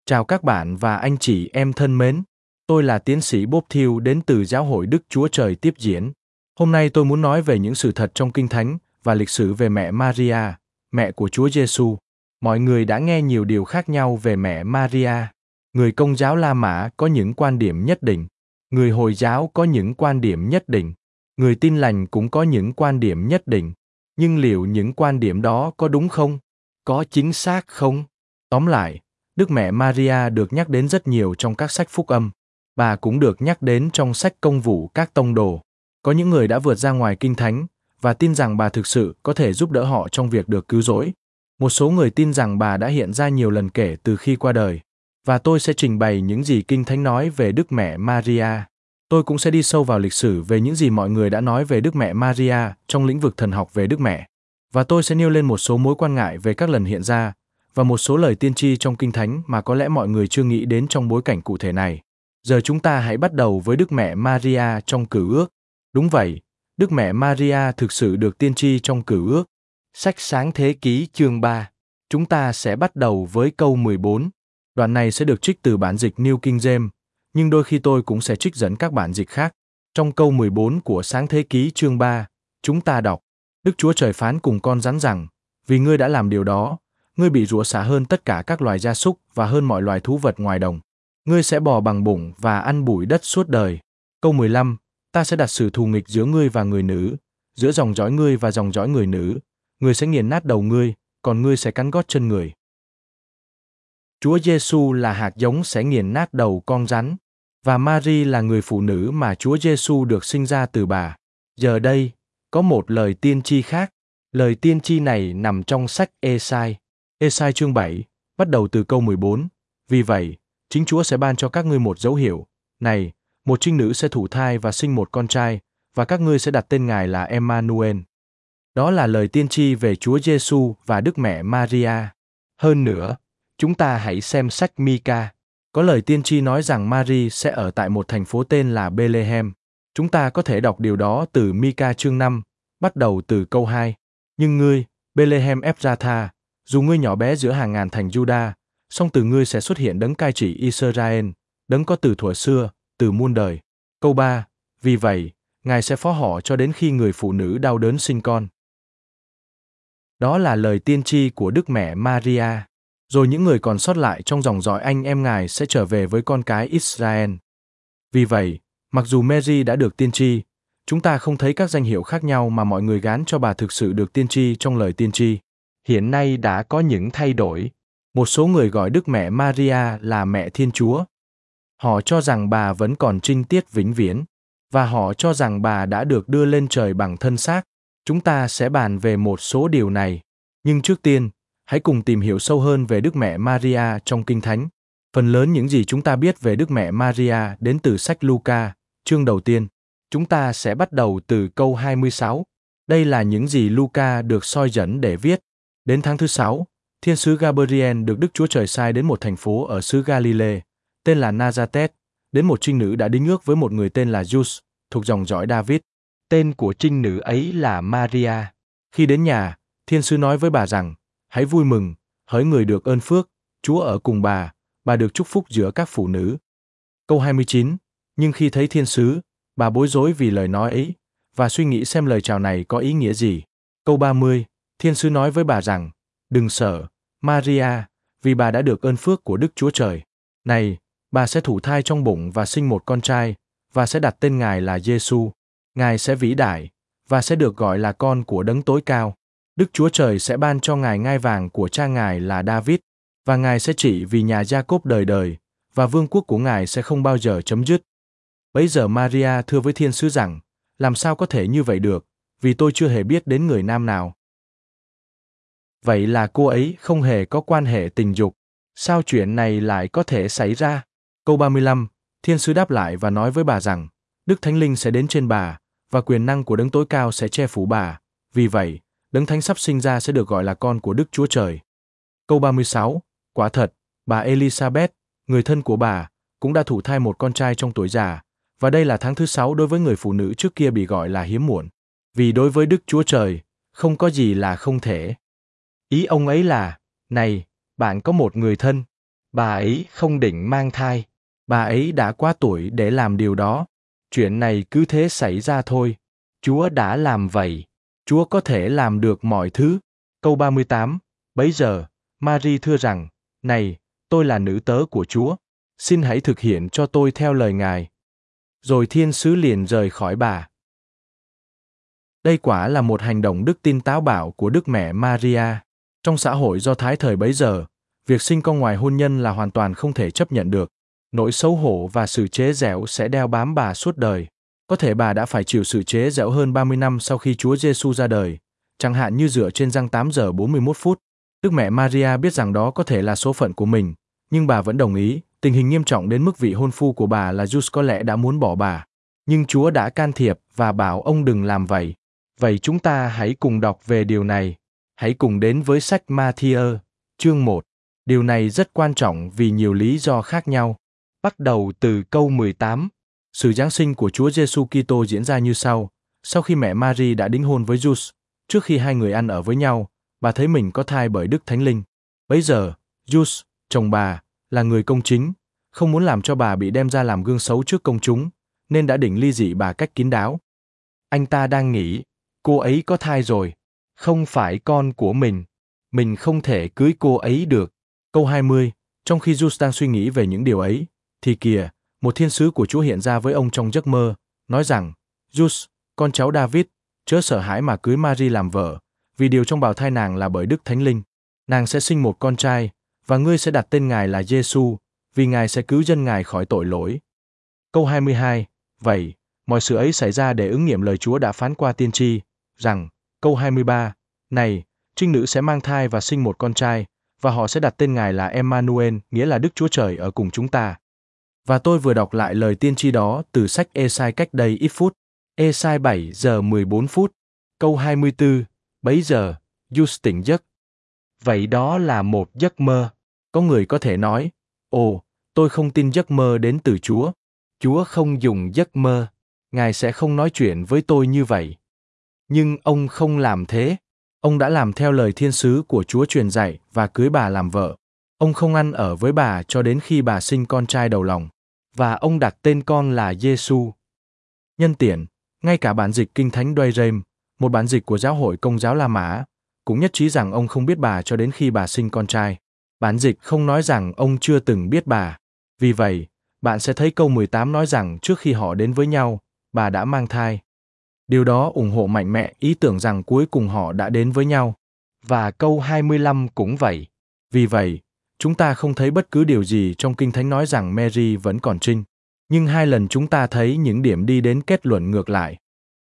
Chào các bạn và anh chị em thân mến. Tôi là tiến sĩ Bob Thiel đến từ Giáo hội Đức Chúa Trời tiếp diễn. Hôm nay tôi muốn nói về những sự thật trong Kinh Thánh và lịch sử về mẹ Maria, mẹ của Chúa Giêsu. Mọi người đã nghe nhiều điều khác nhau về mẹ Maria. Người Công giáo La Mã có những quan điểm nhất định. Người Hồi giáo có những quan điểm nhất định. Người Tin Lành cũng có những quan điểm nhất định. Nhưng liệu những quan điểm đó có đúng không? Có chính xác không? Tóm lại, Đức Mẹ Maria được nhắc đến rất nhiều trong các sách phúc âm. Bà cũng được nhắc đến trong sách công vụ các tông đồ. Có những người đã vượt ra ngoài Kinh Thánh và tin rằng bà thực sự có thể giúp đỡ họ trong việc được cứu rỗi. Một số người tin rằng bà đã hiện ra nhiều lần kể từ khi qua đời. Và tôi sẽ trình bày những gì Kinh Thánh nói về Đức Mẹ Maria. Tôi cũng sẽ đi sâu vào lịch sử về những gì mọi người đã nói về Đức Mẹ Maria trong lĩnh vực thần học về Đức Mẹ. Và tôi sẽ nêu lên một số mối quan ngại về các lần hiện ra và một số lời tiên tri trong Kinh Thánh mà có lẽ mọi người chưa nghĩ đến trong bối cảnh cụ thể này. Giờ chúng ta hãy bắt đầu với Đức Mẹ Maria trong Cựu Ước. Đúng vậy, Đức Mẹ Maria thực sự được tiên tri trong Cựu Ước. Sách Sáng Thế Ký chương 3. Chúng ta sẽ bắt đầu với câu 14. Đoạn này sẽ được trích từ bản dịch New King James, nhưng đôi khi tôi cũng sẽ trích dẫn các bản dịch khác. Trong câu 14 của Sáng Thế Ký chương 3, chúng ta đọc: Đức Chúa Trời phán cùng con rắn rằng, vì ngươi đã làm điều đó, ngươi bị rủa xả hơn tất cả các loài gia súc và hơn mọi loài thú vật ngoài đồng. Ngươi sẽ bò bằng bụng và ăn bụi đất suốt đời. Câu 15, ta sẽ đặt sự thù nghịch giữa ngươi và người nữ, giữa dòng dõi ngươi và dòng dõi người nữ. Ngươi sẽ nghiền nát đầu ngươi, còn ngươi sẽ cắn gót chân người. Chúa Giêsu là hạt giống sẽ nghiền nát đầu con rắn, và Mary là người phụ nữ mà Chúa Giêsu được sinh ra từ bà. Giờ đây, có một lời tiên tri khác. Lời tiên tri này nằm trong sách Ê-sai. Ê-sai chương 7, bắt đầu từ câu 14. Vì vậy, chính Chúa sẽ ban cho các ngươi một dấu hiệu. Này, một trinh nữ sẽ thụ thai và sinh một con trai, và các ngươi sẽ đặt tên Ngài là Emmanuel. Đó là lời tiên tri về Chúa Giêsu và Đức Mẹ Maria. Hơn nữa, chúng ta hãy xem sách Mi-ca. Có lời tiên tri nói rằng Mary sẽ ở tại một thành phố tên là Bethlehem. Chúng ta có thể đọc điều đó từ Mi-ca chương 5, bắt đầu từ câu 2. Nhưng ngươi, Bethlehem Ephratha, dù ngươi nhỏ bé giữa hàng ngàn thành Juda, song từ ngươi sẽ xuất hiện đấng cai trị Israel, đấng có từ thuở xưa, từ muôn đời. Câu 3. Vì vậy, Ngài sẽ phó họ cho đến khi người phụ nữ đau đớn sinh con. Đó là lời tiên tri của Đức Mẹ Maria. Rồi những người còn sót lại trong dòng dõi anh em Ngài sẽ trở về với con cái Israel. Vì vậy, mặc dù Mary đã được tiên tri, chúng ta không thấy các danh hiệu khác nhau mà mọi người gán cho bà thực sự được tiên tri trong lời tiên tri. Hiện nay đã có những thay đổi. Một số người gọi Đức Mẹ Maria là Mẹ Thiên Chúa. Họ cho rằng bà vẫn còn trinh tiết vĩnh viễn, và họ cho rằng bà đã được đưa lên trời bằng thân xác. Chúng ta sẽ bàn về một số điều này. Nhưng trước tiên, hãy cùng tìm hiểu sâu hơn về Đức Mẹ Maria trong Kinh Thánh. Phần lớn những gì chúng ta biết về Đức Mẹ Maria đến từ sách Luca, chương đầu tiên. Chúng ta sẽ bắt đầu từ câu 26. Đây là những gì Luca được soi dẫn để viết. Đến tháng thứ 6, thiên sứ Gabriel được Đức Chúa Trời sai đến một thành phố ở xứ Galilee, tên là Nazareth, đến một trinh nữ đã đính ước với một người tên là Giuse, thuộc dòng dõi David. Tên của trinh nữ ấy là Maria. Khi đến nhà, thiên sứ nói với bà rằng, hãy vui mừng, hỡi người được ơn phước, Chúa ở cùng bà được chúc phúc giữa các phụ nữ. Câu 29, nhưng khi thấy thiên sứ, bà bối rối vì lời nói ấy, và suy nghĩ xem lời chào này có ý nghĩa gì. Câu 30, thiên sứ nói với bà rằng, đừng sợ, Maria, vì bà đã được ơn phước của Đức Chúa Trời. Này, bà sẽ thụ thai trong bụng và sinh một con trai, và sẽ đặt tên Ngài là Giêsu. Ngài sẽ vĩ đại, và sẽ được gọi là con của Đấng Tối Cao. Đức Chúa Trời sẽ ban cho Ngài ngai vàng của cha Ngài là David, và Ngài sẽ trị vì nhà Gia-cốp đời đời, và vương quốc của Ngài sẽ không bao giờ chấm dứt. Bấy giờ Maria thưa với thiên sứ rằng, làm sao có thể như vậy được, vì tôi chưa hề biết đến người nam nào. Vậy là cô ấy không hề có quan hệ tình dục. Sao chuyện này lại có thể xảy ra? Câu 35, thiên sứ đáp lại và nói với bà rằng, Đức Thánh Linh sẽ đến trên bà, và quyền năng của Đấng Tối Cao sẽ che phủ bà. Vì vậy, Đấng Thánh sắp sinh ra sẽ được gọi là con của Đức Chúa Trời. Câu 36, quả thật, bà Elizabeth, người thân của bà, cũng đã thụ thai một con trai trong tuổi già, và đây là tháng thứ 6 đối với người phụ nữ trước kia bị gọi là hiếm muộn. Vì đối với Đức Chúa Trời, không có gì là không thể. Ý ông ấy là, này, bạn có một người thân. Bà ấy không định mang thai. Bà ấy đã quá tuổi để làm điều đó. Chuyện này cứ thế xảy ra thôi. Chúa đã làm vậy. Chúa có thể làm được mọi thứ. Câu 38. Bấy giờ, Mary thưa rằng, này, tôi là nữ tớ của Chúa. Xin hãy thực hiện cho tôi theo lời Ngài. Rồi thiên sứ liền rời khỏi bà. Đây quả là một hành động đức tin táo bạo của Đức Mẹ Maria. Trong xã hội Do Thái thời bấy giờ, việc sinh con ngoài hôn nhân là hoàn toàn không thể chấp nhận được. Nỗi xấu hổ và sự chế giễu sẽ đeo bám bà suốt đời. Có thể bà đã phải chịu sự chế giễu hơn 30 năm sau khi Chúa Giêsu ra đời, chẳng hạn như dựa trên răng 8 giờ 41 phút. Đức Mẹ Maria biết rằng đó có thể là số phận của mình, nhưng bà vẫn đồng ý. Tình hình nghiêm trọng đến mức vị hôn phu của bà là Giuse có lẽ đã muốn bỏ bà. Nhưng Chúa đã can thiệp và bảo ông đừng làm vậy. Vậy chúng ta hãy cùng đọc về điều này. Hãy cùng đến với sách Ma-thi-ơ, chương 1. Điều này rất quan trọng vì nhiều lý do khác nhau. Bắt đầu từ câu 18. Sự Giáng sinh của Chúa Giêsu Kitô diễn ra như sau. Sau khi mẹ Mary đã đính hôn với Giuse, trước khi hai người ăn ở với nhau, bà thấy mình có thai bởi Đức Thánh Linh. Bấy giờ, Giuse, chồng bà, là người công chính, không muốn làm cho bà bị đem ra làm gương xấu trước công chúng, nên đã định ly dị bà cách kín đáo. Anh ta đang nghĩ, cô ấy có thai rồi, không phải con của mình không thể cưới cô ấy được. Câu 20, trong khi Giuse đang suy nghĩ về những điều ấy, thì kìa, một thiên sứ của Chúa hiện ra với ông trong giấc mơ, nói rằng, Giuse, con cháu David, chớ sợ hãi mà cưới Mary làm vợ, vì điều trong bào thai nàng là bởi Đức Thánh Linh. Nàng sẽ sinh một con trai, và ngươi sẽ đặt tên Ngài là Giêsu, vì Ngài sẽ cứu dân Ngài khỏi tội lỗi. Câu 22, vậy, mọi sự ấy xảy ra để ứng nghiệm lời Chúa đã phán qua tiên tri, rằng, câu 23, này, trinh nữ sẽ mang thai và sinh một con trai, và họ sẽ đặt tên Ngài là Emmanuel, nghĩa là Đức Chúa Trời ở cùng chúng ta. Và tôi vừa đọc lại lời tiên tri đó từ sách Ê-sai cách đây ít phút. Ê-sai 7 giờ 14 phút. Câu 24, bấy giờ, Giuse tỉnh giấc. Vậy đó là một giấc mơ. Có người có thể nói, ồ, tôi không tin giấc mơ đến từ Chúa. Chúa không dùng giấc mơ. Ngài sẽ không nói chuyện với tôi như vậy. Nhưng ông không làm thế. Ông đã làm theo lời thiên sứ của Chúa truyền dạy và cưới bà làm vợ. Ông không ăn ở với bà cho đến khi bà sinh con trai đầu lòng. Và ông đặt tên con là Giêsu. Nhân tiện, ngay cả bản dịch Kinh Thánh Douay Rheims, một bản dịch của giáo hội Công giáo La Mã, cũng nhất trí rằng ông không biết bà cho đến khi bà sinh con trai. Bản dịch không nói rằng ông chưa từng biết bà. Vì vậy, bạn sẽ thấy câu 18 nói rằng trước khi họ đến với nhau, bà đã mang thai. Điều đó ủng hộ mạnh mẽ ý tưởng rằng cuối cùng họ đã đến với nhau. Và câu 25 cũng vậy. Vì vậy, chúng ta không thấy bất cứ điều gì trong Kinh Thánh nói rằng Mary vẫn còn trinh. Nhưng 2 lần chúng ta thấy những điểm đi đến kết luận ngược lại.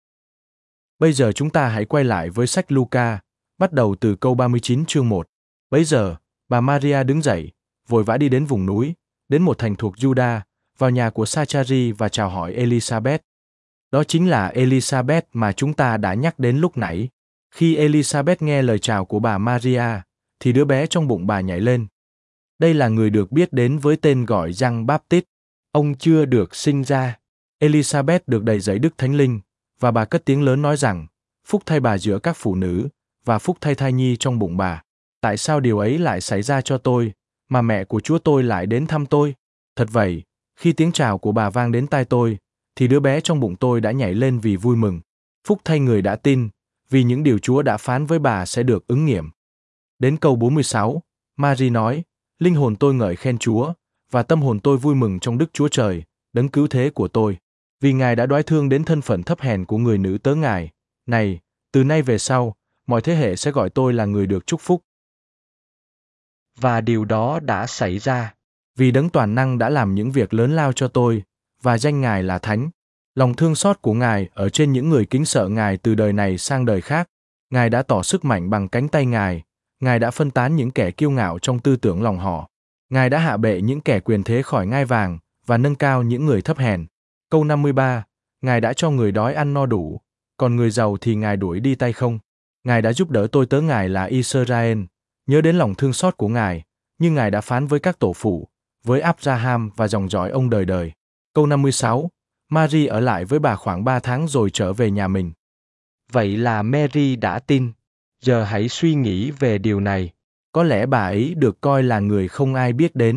Bây giờ chúng ta hãy quay lại với sách Luca, bắt đầu từ câu 39 chương 1. Bấy giờ, bà Maria đứng dậy, vội vã đi đến vùng núi, đến một thành thuộc Juda, vào nhà của Sa-cha-ri và chào hỏi Elizabeth. Đó chính là Elizabeth mà chúng ta đã nhắc đến lúc nãy. Khi Elizabeth nghe lời chào của bà Maria, thì đứa bé trong bụng bà nhảy lên. Đây là người được biết đến với tên gọi Giăng Báp-tít. Ông chưa được sinh ra. Elizabeth được đầy dẫy Đức Thánh Linh, và bà cất tiếng lớn nói rằng, phúc thay bà giữa các phụ nữ, và phúc thay thai nhi trong bụng bà. Tại sao điều ấy lại xảy ra cho tôi, mà mẹ của Chúa tôi lại đến thăm tôi? Thật vậy, khi tiếng chào của bà vang đến tai tôi, thì đứa bé trong bụng tôi đã nhảy lên vì vui mừng. Phúc thay người đã tin, vì những điều Chúa đã phán với bà sẽ được ứng nghiệm. Đến câu 46, Mary nói, linh hồn tôi ngợi khen Chúa, và tâm hồn tôi vui mừng trong Đức Chúa Trời, đấng cứu thế của tôi, vì Ngài đã đoái thương đến thân phận thấp hèn của người nữ tớ Ngài. Này, từ nay về sau, mọi thế hệ sẽ gọi tôi là người được chúc phúc. Và điều đó đã xảy ra. Vì Đấng Toàn Năng đã làm những việc lớn lao cho tôi, và danh Ngài là Thánh. Lòng thương xót của Ngài ở trên những người kính sợ Ngài từ đời này sang đời khác. Ngài đã tỏ sức mạnh bằng cánh tay Ngài. Ngài đã phân tán những kẻ kiêu ngạo trong tư tưởng lòng họ. Ngài đã hạ bệ những kẻ quyền thế khỏi ngai vàng và nâng cao những người thấp hèn. Câu 53, Ngài đã cho người đói ăn no đủ, còn người giàu thì Ngài đuổi đi tay không. Ngài đã giúp đỡ tôi tớ Ngài là Israel, nhớ đến lòng thương xót của Ngài, như Ngài đã phán với các tổ phụ, với Abraham và dòng dõi ông đời đời. Câu 56, Mary ở lại với bà khoảng 3 tháng rồi trở về nhà mình. Vậy là Mary đã tin. Giờ hãy suy nghĩ về điều này. Có lẽ bà ấy được coi là người không ai biết đến.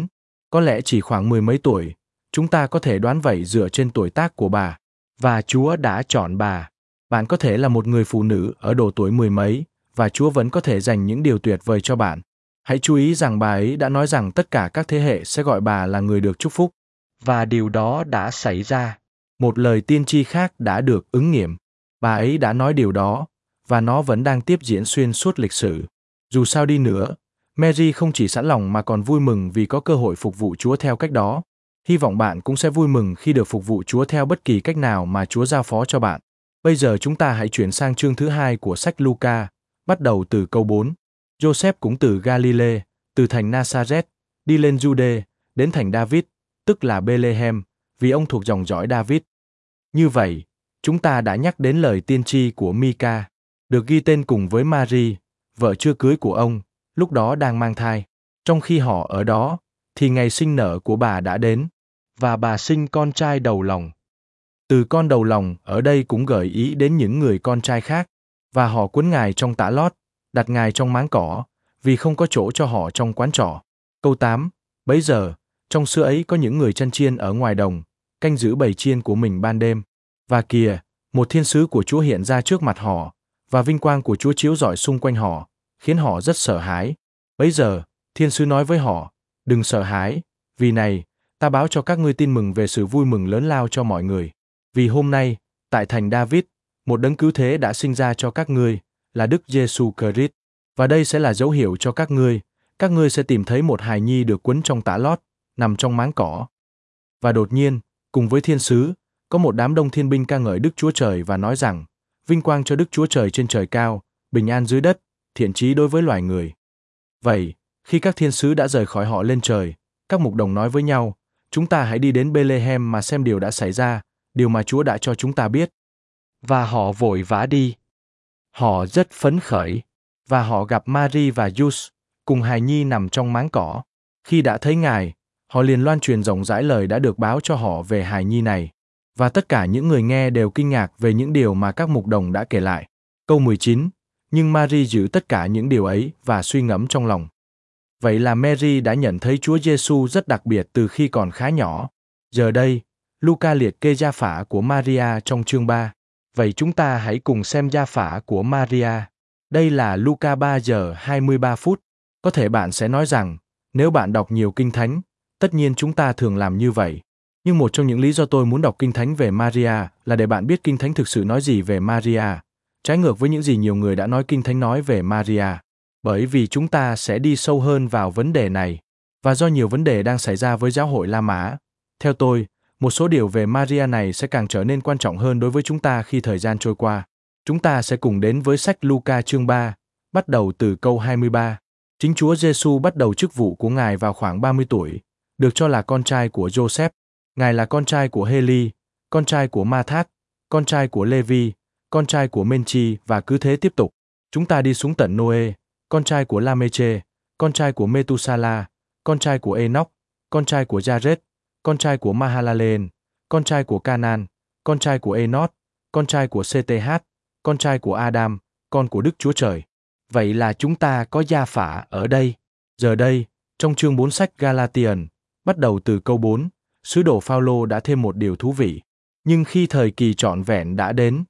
Có lẽ chỉ khoảng 10 mấy tuổi, chúng ta có thể đoán vậy dựa trên tuổi tác của bà. Và Chúa đã chọn bà. Bạn có thể là một người phụ nữ ở độ tuổi 10 mấy, và Chúa vẫn có thể dành những điều tuyệt vời cho bạn. Hãy chú ý rằng bà ấy đã nói rằng tất cả các thế hệ sẽ gọi bà là người được chúc phúc. Và điều đó đã xảy ra. Một lời tiên tri khác đã được ứng nghiệm. Bà ấy đã nói điều đó, và nó vẫn đang tiếp diễn xuyên suốt lịch sử. Dù sao đi nữa, Mary không chỉ sẵn lòng mà còn vui mừng vì có cơ hội phục vụ Chúa theo cách đó. Hy vọng bạn cũng sẽ vui mừng khi được phục vụ Chúa theo bất kỳ cách nào mà Chúa giao phó cho bạn. Bây giờ chúng ta hãy chuyển sang chương thứ 2 của sách Luca, bắt đầu từ câu 4. Joseph cũng từ Galilee, từ thành Nazareth, đi lên Jude, đến thành David, tức là Bethlehem, vì ông thuộc dòng dõi David. Như vậy, chúng ta đã nhắc đến lời tiên tri của Micah, được ghi tên cùng với Mary, vợ chưa cưới của ông, lúc đó đang mang thai. Trong khi họ ở đó, thì ngày sinh nở của bà đã đến, và bà sinh con trai đầu lòng. Từ con đầu lòng ở đây cũng gợi ý đến những người con trai khác, và họ quấn ngài trong tã lót, đặt ngài trong máng cỏ, vì không có chỗ cho họ trong quán trọ. Câu 8. Bấy giờ, trong xưa ấy có những người chăn chiên ở ngoài đồng, canh giữ bầy chiên của mình ban đêm. Và kìa, một thiên sứ của Chúa hiện ra trước mặt họ, và vinh quang của Chúa chiếu rọi xung quanh họ, khiến họ rất sợ hãi. Bấy giờ, thiên sứ nói với họ, đừng sợ hãi, vì này, ta báo cho các ngươi tin mừng về sự vui mừng lớn lao cho mọi người. Vì hôm nay, tại thành David, một đấng cứu thế đã sinh ra cho các ngươi, là Đức Giêsu Christ. Và đây sẽ là dấu hiệu cho các ngươi sẽ tìm thấy một hài nhi được quấn trong tã lót, nằm trong máng cỏ. Và đột nhiên, cùng với thiên sứ, có một đám đông thiên binh ca ngợi Đức Chúa Trời và nói rằng, vinh quang cho Đức Chúa Trời trên trời cao, bình an dưới đất, thiện chí đối với loài người. Vậy, khi các thiên sứ đã rời khỏi họ lên trời, các mục đồng nói với nhau, chúng ta hãy đi đến Bethlehem mà xem điều đã xảy ra, điều mà Chúa đã cho chúng ta biết. Và họ vội vã đi. Họ rất phấn khởi, và họ gặp Mary và Giuse, cùng hài nhi nằm trong máng cỏ. Khi đã thấy Ngài, họ liền loan truyền rộng rãi lời đã được báo cho họ về hài nhi này. Và tất cả những người nghe đều kinh ngạc về những điều mà các mục đồng đã kể lại. Câu 19. Nhưng Mary giữ tất cả những điều ấy và suy ngẫm trong lòng. Vậy là Mary đã nhận thấy Chúa Giêsu rất đặc biệt từ khi còn khá nhỏ. Giờ đây, Luca liệt kê gia phả của Maria trong chương 3. Vậy chúng ta hãy cùng xem gia phả của Maria. Đây là Luca 3 giờ 23 phút. Có thể bạn sẽ nói rằng, nếu bạn đọc nhiều kinh thánh, tất nhiên chúng ta thường làm như vậy. Nhưng một trong những lý do tôi muốn đọc kinh thánh về Maria là để bạn biết kinh thánh thực sự nói gì về Maria, trái ngược với những gì nhiều người đã nói kinh thánh nói về Maria. Bởi vì chúng ta sẽ đi sâu hơn vào vấn đề này, và do nhiều vấn đề đang xảy ra với giáo hội La Mã. Theo tôi, một số điều về Maria này sẽ càng trở nên quan trọng hơn đối với chúng ta khi thời gian trôi qua. Chúng ta sẽ cùng đến với sách Luca chương 3, bắt đầu từ câu 23. Chính Chúa Giêsu bắt đầu chức vụ của Ngài vào khoảng 30 tuổi, được cho là con trai của Joseph. Ngài là con trai của Heli, con trai của Mathat, con trai của Levi, con trai của Menchi và cứ thế tiếp tục. Chúng ta đi xuống tận Noe, con trai của Lameche, con trai của Metusala, con trai của Enoch, con trai của Jared, con trai của Mahalalel, con trai của Canaan, con trai của Enoch, con trai của Seth, con trai của Adam, con của Đức Chúa Trời. Vậy là chúng ta có gia phả ở đây. Giờ đây, trong chương 4 sách Galatian, bắt đầu từ câu 4, sứ đồ Phao-lô đã thêm một điều thú vị. Nhưng khi thời kỳ trọn vẹn đã đến.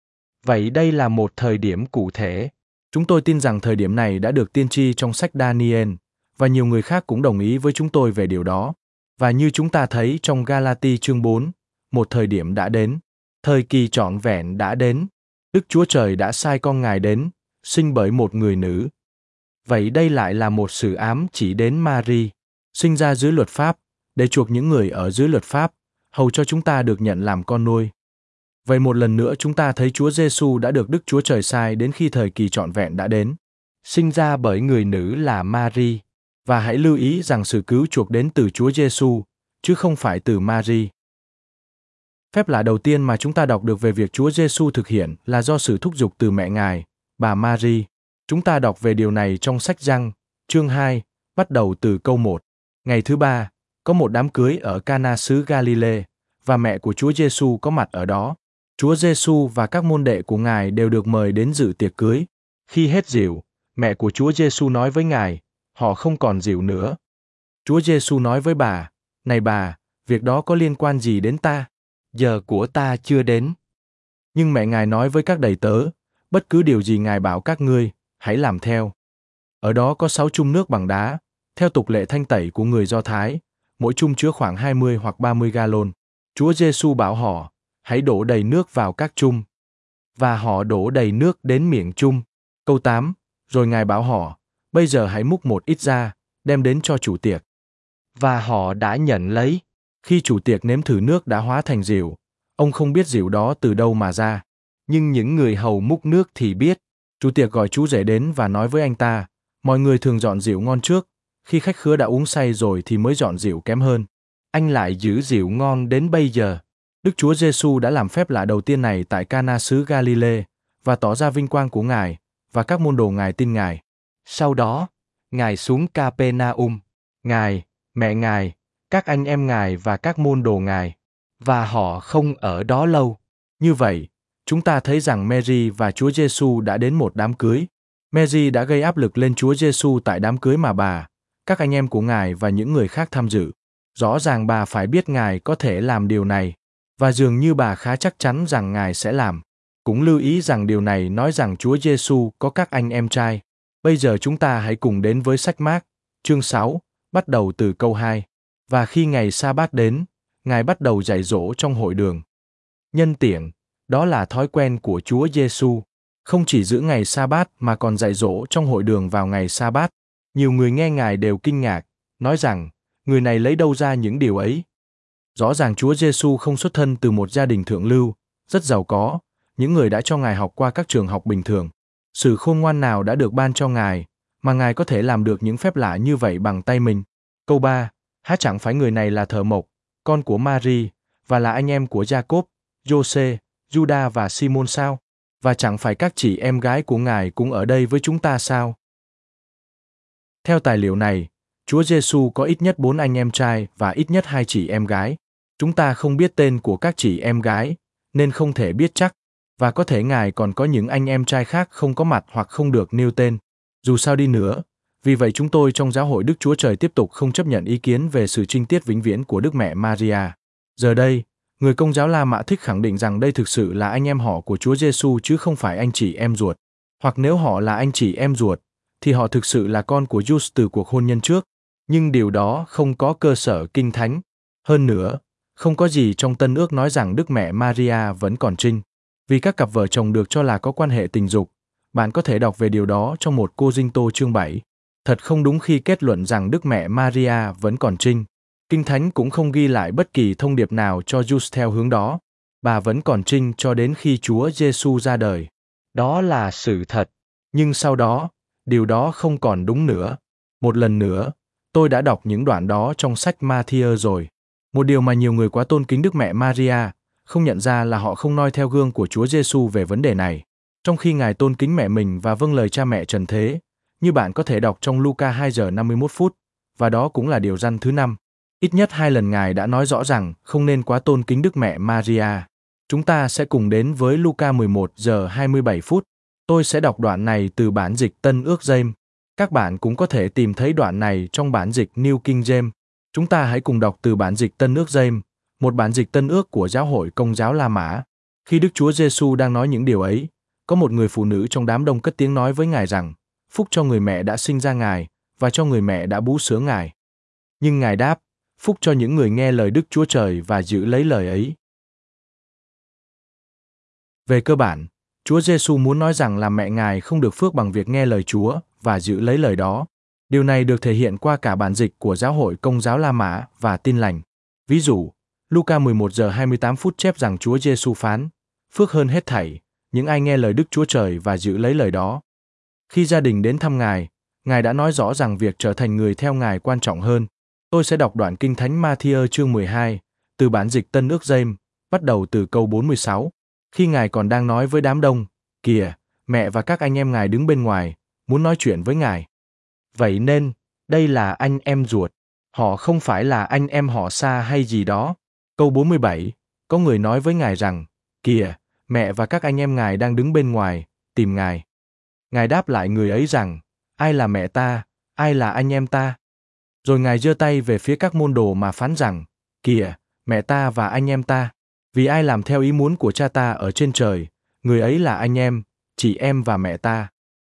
Vậy đây là một thời điểm cụ thể. Chúng tôi tin rằng thời điểm này đã được tiên tri trong sách Daniel, và nhiều người khác cũng đồng ý với chúng tôi về điều đó. Và như chúng ta thấy trong Galati chương 4, một thời điểm đã đến. Thời kỳ trọn vẹn đã đến. Đức Chúa Trời đã sai con Ngài đến, sinh bởi một người nữ. Vậy đây lại là một sự ám chỉ đến Mary, sinh ra dưới luật pháp, để chuộc những người ở dưới luật pháp, hầu cho chúng ta được nhận làm con nuôi. Vậy một lần nữa chúng ta thấy Chúa Giêsu đã được Đức Chúa Trời sai đến khi thời kỳ trọn vẹn đã đến, sinh ra bởi người nữ là Mary. Và hãy lưu ý rằng sự cứu chuộc đến từ Chúa Giêsu, chứ không phải từ Mary. Phép lạ đầu tiên mà chúng ta đọc được về việc Chúa Giêsu thực hiện là do sự thúc giục từ mẹ Ngài, bà Mary. Chúng ta đọc về điều này trong sách Giăng, chương 2, bắt đầu từ câu 1. Ngày thứ 3, có một đám cưới ở Cana xứ Galilee, và mẹ của Chúa Giêsu có mặt ở đó. Chúa Giêsu và các môn đệ của Ngài đều được mời đến dự tiệc cưới. Khi hết rượu, mẹ của Chúa Giêsu nói với Ngài, họ không còn rượu nữa. Chúa Giêsu nói với bà, này bà, việc đó có liên quan gì đến ta? Giờ của ta chưa đến. Nhưng mẹ Ngài nói với các đầy tớ, bất cứ điều gì Ngài bảo các ngươi, hãy làm theo. Ở đó có 6 chung nước bằng đá, theo tục lệ thanh tẩy của người Do Thái, mỗi chung chứa khoảng 20 hoặc 30 gallon. Chúa Giêsu bảo họ, hãy đổ đầy nước vào các chung. Và họ đổ đầy nước đến miệng chung. Câu 8, rồi Ngài bảo họ, bây giờ hãy múc một ít ra, đem đến cho chủ tiệc. Và họ đã nhận lấy. Khi chủ tiệc nếm thử nước đã hóa thành rượu, ông không biết rượu đó từ đâu mà ra. Nhưng những người hầu múc nước thì biết. Chủ tiệc gọi chú rể đến và nói với anh ta, mọi người thường dọn rượu ngon trước, khi khách khứa đã uống say rồi thì mới dọn rượu kém hơn. Anh lại giữ rượu ngon đến bây giờ. Đức Chúa Giêsu đã làm phép lạ đầu tiên này tại Cana xứ Galilee và tỏ ra vinh quang của Ngài, và các môn đồ Ngài tin Ngài. Sau đó, Ngài xuống Capernaum. Ngài, mẹ Ngài, các anh em Ngài và các môn đồ Ngài. Và họ không ở đó lâu. Như vậy, chúng ta thấy rằng Mary và Chúa Giêsu đã đến một đám cưới. Mary đã gây áp lực lên Chúa Giêsu tại đám cưới mà bà, các anh em của Ngài và những người khác tham dự. Rõ ràng bà phải biết Ngài có thể làm điều này, và dường như bà khá chắc chắn rằng Ngài sẽ làm. Cũng lưu ý rằng điều này nói rằng Chúa Giêsu có các anh em trai. Bây giờ chúng ta hãy cùng đến với sách Mác, chương 6, bắt đầu từ câu 2. Và khi ngày Sa-bát đến, Ngài bắt đầu dạy dỗ trong hội đường. Nhân tiện, đó là thói quen của Chúa Giêsu, không chỉ giữ ngày Sa-bát mà còn dạy dỗ trong hội đường vào ngày Sa-bát. Nhiều người nghe Ngài đều kinh ngạc, nói rằng, người này lấy đâu ra những điều ấy? Rõ ràng Chúa Giêsu không xuất thân từ một gia đình thượng lưu, rất giàu có, những người đã cho Ngài học qua các trường học bình thường. Sự khôn ngoan nào đã được ban cho Ngài, mà Ngài có thể làm được những phép lạ như vậy bằng tay mình? Câu 3, há chẳng phải người này là thợ mộc, con của Mary, và là anh em của Jacob, Giô-xê, Juda và Simon sao? Và chẳng phải các chị em gái của Ngài cũng ở đây với chúng ta sao? Theo tài liệu này, Chúa Giêsu có ít nhất 4 anh em trai và ít nhất 2 chị em gái. Chúng ta không biết tên của các chị em gái, nên không thể biết chắc, và có thể Ngài còn có những anh em trai khác không có mặt hoặc không được nêu tên. Dù sao đi nữa, vì vậy chúng tôi trong Giáo hội Đức Chúa Trời tiếp tục không chấp nhận ý kiến về sự trinh tiết vĩnh viễn của Đức Mẹ Maria. Giờ đây, người Công giáo La Mã thích khẳng định rằng đây thực sự là anh em họ của Chúa Giêsu chứ không phải anh chị em ruột. Hoặc nếu họ là anh chị em ruột, thì họ thực sự là con của Giuse từ cuộc hôn nhân trước. Nhưng điều đó không có cơ sở kinh thánh. Hơn nữa, không có gì trong Tân Ước nói rằng Đức Mẹ Maria vẫn còn trinh. Vì các cặp vợ chồng được cho là có quan hệ tình dục. Bạn có thể đọc về điều đó trong 1 Cô-rinh-tô chương 7. Thật không đúng khi kết luận rằng Đức Mẹ Maria vẫn còn trinh. Kinh Thánh cũng không ghi lại bất kỳ thông điệp nào cho Giuse theo hướng đó. Bà vẫn còn trinh cho đến khi Chúa Giêsu ra đời. Đó là sự thật. Nhưng sau đó, điều đó không còn đúng nữa. Một lần nữa, tôi đã đọc những đoạn đó trong sách Ma-thi-ơ rồi. Một điều mà nhiều người quá tôn kính Đức Mẹ Maria không nhận ra là họ không noi theo gương của Chúa Giêsu về vấn đề này, trong khi Ngài tôn kính mẹ mình và vâng lời cha mẹ trần thế, như bạn có thể đọc trong Luca 2 giờ 51 phút, và đó cũng là điều răn thứ 5. Ít nhất 2 lần Ngài đã nói rõ rằng không nên quá tôn kính Đức Mẹ Maria. Chúng ta sẽ cùng đến với Luca 11 giờ 27 phút. Tôi sẽ đọc đoạn này từ bản dịch Tân Ước James. Các bạn cũng có thể tìm thấy đoạn này trong bản dịch New King James. Chúng ta hãy cùng đọc từ bản dịch Tân Ước James, một bản dịch Tân Ước của Giáo hội Công giáo La Mã. Khi Đức Chúa Giêsu đang nói những điều ấy, có một người phụ nữ trong đám đông cất tiếng nói với Ngài rằng, phúc cho người mẹ đã sinh ra Ngài, và cho người mẹ đã bú sữa Ngài. Nhưng Ngài đáp, phúc cho những người nghe lời Đức Chúa Trời và giữ lấy lời ấy. Về cơ bản, Chúa Giêsu muốn nói rằng là mẹ Ngài không được phước bằng việc nghe lời Chúa và giữ lấy lời đó. Điều này được thể hiện qua cả bản dịch của Giáo hội Công giáo La Mã và Tin lành. Ví dụ, Luca 11 giờ 28 phút chép rằng Chúa Giêsu phán, phước hơn hết thảy, những ai nghe lời Đức Chúa Trời và giữ lấy lời đó. Khi gia đình đến thăm Ngài, Ngài đã nói rõ rằng việc trở thành người theo Ngài quan trọng hơn. Tôi sẽ đọc đoạn Kinh Thánh Ma-thi-ơ chương 12, từ bản dịch Tân Ước James, bắt đầu từ câu 46. Khi Ngài còn đang nói với đám đông, kìa, mẹ và các anh em Ngài đứng bên ngoài, muốn nói chuyện với Ngài. Vậy nên, đây là anh em ruột. Họ không phải là anh em họ xa hay gì đó. Câu 47, có người nói với Ngài rằng, kìa, mẹ và các anh em Ngài đang đứng bên ngoài, tìm Ngài. Ngài đáp lại người ấy rằng, ai là mẹ ta, ai là anh em ta? Rồi Ngài giơ tay về phía các môn đồ mà phán rằng, kìa, mẹ ta và anh em ta, vì ai làm theo ý muốn của cha ta ở trên trời, người ấy là anh em, chị em và mẹ ta.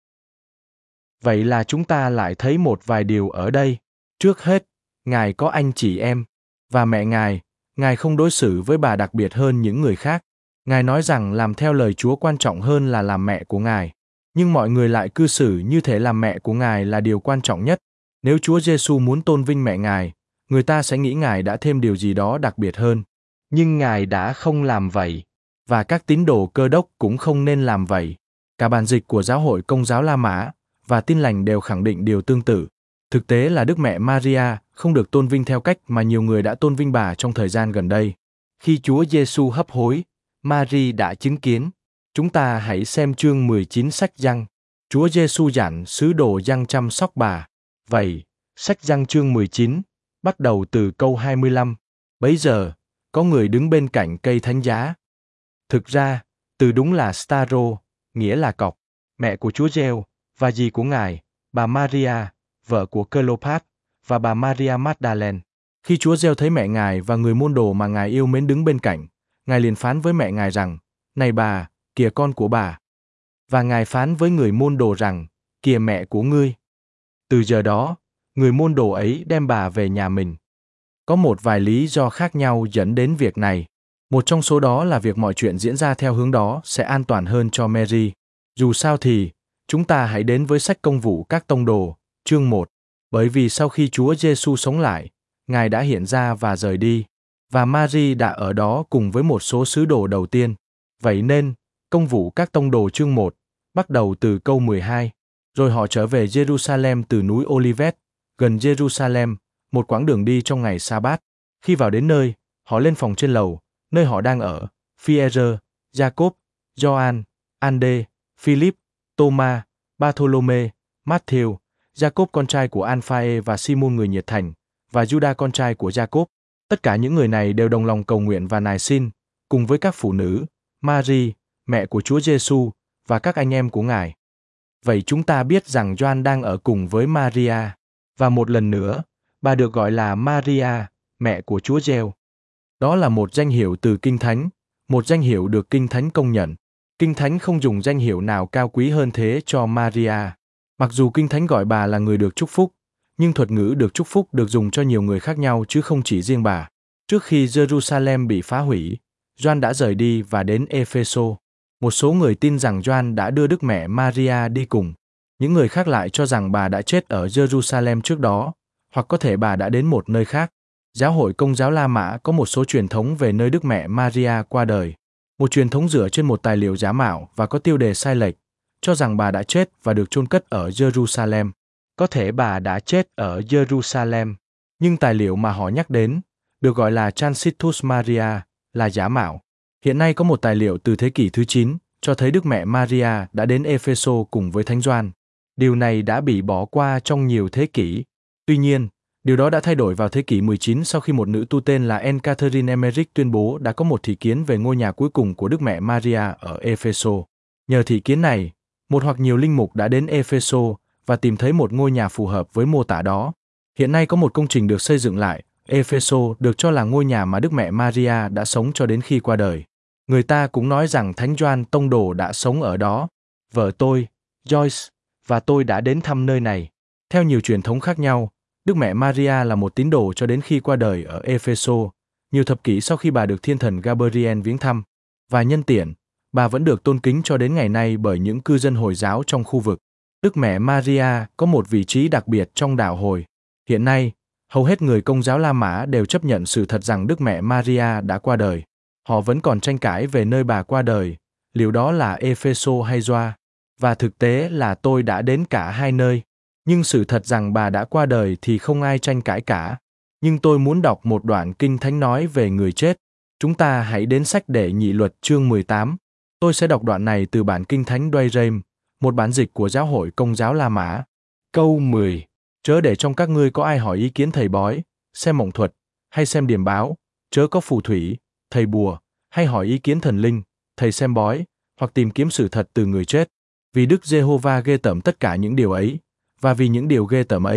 Vậy là chúng ta lại thấy một vài điều ở đây. Trước hết, Ngài có anh chị em, và mẹ Ngài không đối xử với bà đặc biệt hơn những người khác. Ngài nói rằng làm theo lời Chúa quan trọng hơn là làm mẹ của Ngài. Nhưng mọi người lại cư xử như thể làm mẹ của Ngài là điều quan trọng nhất. Nếu Chúa Giêsu muốn tôn vinh mẹ Ngài, người ta sẽ nghĩ Ngài đã thêm điều gì đó đặc biệt hơn. Nhưng Ngài đã không làm vậy, và các tín đồ Cơ Đốc cũng không nên làm vậy. Cả bản dịch của Giáo hội Công giáo La Mã và Tin lành đều khẳng định điều tương tự. Thực tế là Đức Mẹ Maria không được tôn vinh theo cách mà nhiều người đã tôn vinh bà trong thời gian gần đây. Khi Chúa Giêsu hấp hối, Mary đã chứng kiến. Chúng ta hãy xem chương 19 sách Giăng. Chúa Giêsu dặn sứ đồ Giăng chăm sóc bà. Vậy, sách Giăng chương 19, bắt đầu từ câu 25. Bấy giờ, có người đứng bên cạnh cây thánh giá. Thực ra, từ đúng là Staro, nghĩa là cọc, mẹ của Chúa Giêsu và dì của Ngài, bà Maria, vợ của Cleopat, và bà Maria Magdalene. Khi Chúa Giêsu thấy mẹ Ngài và người môn đồ mà Ngài yêu mến đứng bên cạnh, Ngài liền phán với mẹ Ngài rằng, này bà, kìa con của bà. Và Ngài phán với người môn đồ rằng, kìa mẹ của ngươi. Từ giờ đó, người môn đồ ấy đem bà về nhà mình. Có một vài lý do khác nhau dẫn đến việc này. Một trong số đó là việc mọi chuyện diễn ra theo hướng đó sẽ an toàn hơn cho Mary. Dù sao thì, chúng ta hãy đến với sách Công vụ các tông đồ, chương 1. Bởi vì sau khi Chúa Giêsu sống lại, Ngài đã hiện ra và rời đi, và Mary đã ở đó cùng với một số sứ đồ đầu tiên. Vậy nên, Công vụ các tông đồ chương 1, bắt đầu từ câu 12. Rồi họ trở về Jerusalem từ núi Olivet, gần Jerusalem, một quãng đường đi trong ngày Sa-bát. Khi vào đến nơi, họ lên phòng trên lầu, nơi họ đang ở, Phi-e-rơ, Gia-cốp, Gioan, An-đê, Philip, Tô-ma, Barthôlômê, Matthew, Gia-cốp con trai của An-pha-ê và Simon người nhiệt thành, và Giuđa con trai của Gia-cốp. Tất cả những người này đều đồng lòng cầu nguyện và nài xin, cùng với các phụ nữ, Mary, mẹ của Chúa Giêsu, và các anh em của Ngài. Vậy chúng ta biết rằng Gioan đang ở cùng với Maria, và một lần nữa, bà được gọi là Maria, mẹ của Chúa Giêsu. Đó là một danh hiệu từ Kinh Thánh, một danh hiệu được Kinh Thánh công nhận. Kinh Thánh không dùng danh hiệu nào cao quý hơn thế cho Maria. Mặc dù Kinh Thánh gọi bà là người được chúc phúc, nhưng thuật ngữ được chúc phúc được dùng cho nhiều người khác nhau chứ không chỉ riêng bà. Trước khi Jerusalem bị phá hủy, Gioan đã rời đi và đến Epheso. Một số người tin rằng Gioan đã đưa Đức Mẹ Maria đi cùng. Những người khác lại cho rằng bà đã chết ở Jerusalem trước đó, hoặc có thể bà đã đến một nơi khác. Giáo hội Công giáo La Mã có một số truyền thống về nơi Đức Mẹ Maria qua đời. Một truyền thống dựa trên một tài liệu giả mạo và có tiêu đề sai lệch, cho rằng bà đã chết và được chôn cất ở Jerusalem. Có thể bà đã chết ở Jerusalem, nhưng tài liệu mà họ nhắc đến, được gọi là Transitus Maria, là giả mạo. Hiện nay có một tài liệu từ thế kỷ thứ 9 cho thấy Đức Mẹ Maria đã đến Epheso cùng với Thánh Gioan. Điều này đã bị bỏ qua trong nhiều thế kỷ. Tuy nhiên, điều đó đã thay đổi vào thế kỷ 19 sau khi một nữ tu tên là Anne Catherine Emmerich tuyên bố đã có một thị kiến về ngôi nhà cuối cùng của Đức Mẹ Maria ở Epheso. Nhờ thị kiến này, một hoặc nhiều linh mục đã đến Epheso và tìm thấy một ngôi nhà phù hợp với mô tả đó. Hiện nay có một công trình được xây dựng lại. Epheso được cho là ngôi nhà mà Đức Mẹ Maria đã sống cho đến khi qua đời. Người ta cũng nói rằng Thánh Gioan tông đồ đã sống ở đó. Vợ tôi, Joyce, và tôi đã đến thăm nơi này. Theo nhiều truyền thống khác nhau, Đức Mẹ Maria là một tín đồ cho đến khi qua đời ở Epheso, nhiều thập kỷ sau khi bà được Thiên thần Gabriel viếng thăm. Và nhân tiện, bà vẫn được tôn kính cho đến ngày nay bởi những cư dân Hồi giáo trong khu vực. Đức Mẹ Maria có một vị trí đặc biệt trong đạo Hồi. Hiện nay, hầu hết người Công giáo La Mã đều chấp nhận sự thật rằng Đức Mẹ Maria đã qua đời. Họ vẫn còn tranh cãi về nơi bà qua đời, liệu đó là Epheso hay Gioa. Và thực tế là tôi đã đến cả hai nơi. Nhưng sự thật rằng bà đã qua đời thì không ai tranh cãi cả. Nhưng tôi muốn đọc một đoạn Kinh Thánh nói về người chết. Chúng ta hãy đến sách Đệ Nhị Luật chương 18. Tôi sẽ đọc đoạn này từ bản Kinh Thánh Douay Rheims, một bản dịch của Giáo hội Công giáo La Mã. Câu 10. Chớ để trong các ngươi có ai hỏi ý kiến thầy bói, xem mộng thuật, hay xem điềm báo, chớ có phù thủy, thầy bùa, hay hỏi ý kiến thần linh, thầy xem bói, hoặc tìm kiếm sự thật từ người chết. Vì Đức Giê-hô-va ghê tởm tất cả những điều ấy, và vì những điều ghê tởm ấy,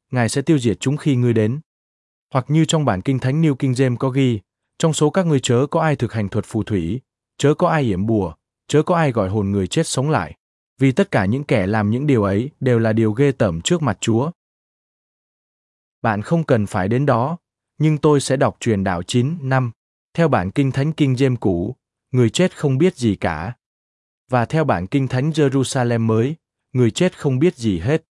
Ngài sẽ tiêu diệt chúng khi ngươi đến. Hoặc như trong bản kinh thánh New King James có ghi, trong số các ngươi chớ có ai thực hành thuật phù thủy, chớ có ai yểm bùa, chớ có ai gọi hồn người chết sống lại. Vì tất cả những kẻ làm những điều ấy đều là điều ghê tởm trước mặt Chúa. Bạn không cần phải đến đó, nhưng tôi sẽ đọc truyền đạo 9:5. Theo bản kinh thánh King James cũ, người chết không biết gì cả. Và theo bản kinh thánh Jerusalem mới, người chết không biết gì hết.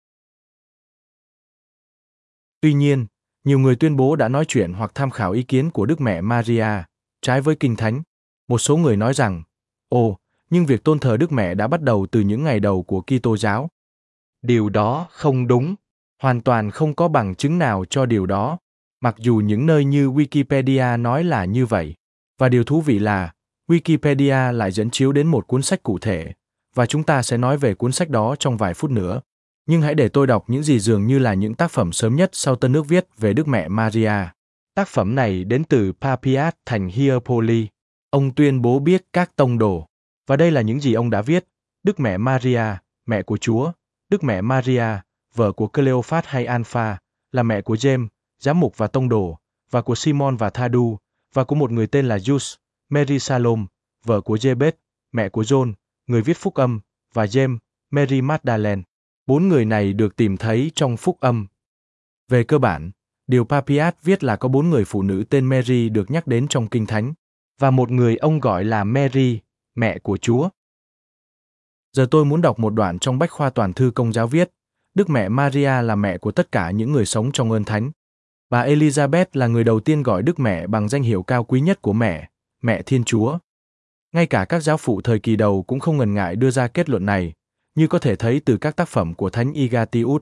Tuy nhiên, nhiều người tuyên bố đã nói chuyện hoặc tham khảo ý kiến của Đức Mẹ Maria, trái với kinh thánh. Một số người nói rằng, nhưng việc tôn thờ Đức Mẹ đã bắt đầu từ những ngày đầu của Kitô giáo. Điều đó không đúng. Hoàn toàn không có bằng chứng nào cho điều đó, mặc dù những nơi như Wikipedia nói là như vậy. Và điều thú vị là, Wikipedia lại dẫn chiếu đến một cuốn sách cụ thể, và chúng ta sẽ nói về cuốn sách đó trong vài phút nữa. Nhưng hãy để tôi đọc những gì dường như là những tác phẩm sớm nhất sau Tân ước viết về Đức Mẹ Maria. Tác phẩm này đến từ Papias thành Hierapolis. Ông tuyên bố biết các tông đồ. Và đây là những gì ông đã viết. Đức Mẹ Maria, mẹ của Chúa. Đức Mẹ Maria, vợ của Cleophas hay Alpha, là mẹ của James, giám mục và tông đồ, và của Simon và Thadu, và của một người tên là Jus, Mary Salome, vợ của Jebet, mẹ của John, người viết phúc âm, và James, Mary Magdalene. 4 người này được tìm thấy trong phúc âm. Về cơ bản, điều Papias viết là có 4 người phụ nữ tên Mary được nhắc đến trong Kinh Thánh, và một người ông gọi là Mary, mẹ của Chúa. Giờ tôi muốn đọc một đoạn trong Bách khoa toàn thư Công giáo viết, Đức Mẹ Maria là mẹ của tất cả những người sống trong ơn thánh. Bà Elizabeth là người đầu tiên gọi Đức Mẹ bằng danh hiệu cao quý nhất của mẹ, Mẹ Thiên Chúa. Ngay cả các giáo phụ thời kỳ đầu cũng không ngần ngại đưa ra kết luận này, như có thể thấy từ các tác phẩm của Thánh Ignatius.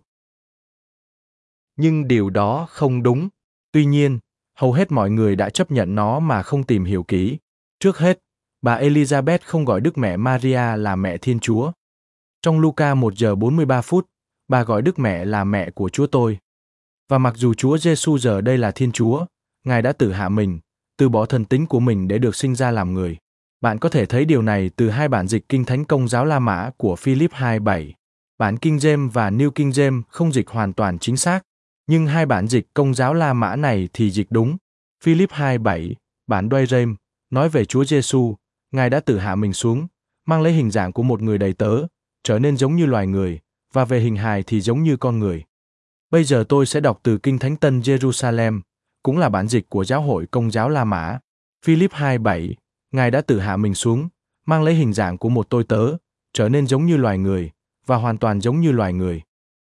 Nhưng điều đó không đúng. Tuy nhiên, hầu hết mọi người đã chấp nhận nó mà không tìm hiểu kỹ. Trước hết, bà Elizabeth không gọi Đức Mẹ Maria là Mẹ Thiên Chúa. Trong Luca 1:43, bà gọi Đức Mẹ là mẹ của Chúa tôi. Và mặc dù Chúa Giêsu giờ đây là Thiên Chúa, Ngài đã tự hạ mình, từ bỏ thần tính của mình để được sinh ra làm người. Bạn có thể thấy điều này từ hai bản dịch Kinh Thánh Công giáo La Mã của Philip 2:7. Bản King James và New King James không dịch hoàn toàn chính xác, nhưng hai bản dịch Công giáo La Mã này thì dịch đúng. Philip 2:7, bản Douay Rheims, nói về Chúa Giêsu, Ngài đã tự hạ mình xuống, mang lấy hình dạng của một người đầy tớ, trở nên giống như loài người, và về hình hài thì giống như con người. Bây giờ tôi sẽ đọc từ Kinh Thánh Tân Jerusalem, cũng là bản dịch của Giáo hội Công giáo La Mã. Philip 2:7, Ngài đã tự hạ mình xuống, mang lấy hình dạng của một tôi tớ, trở nên giống như loài người, và hoàn toàn giống như loài người.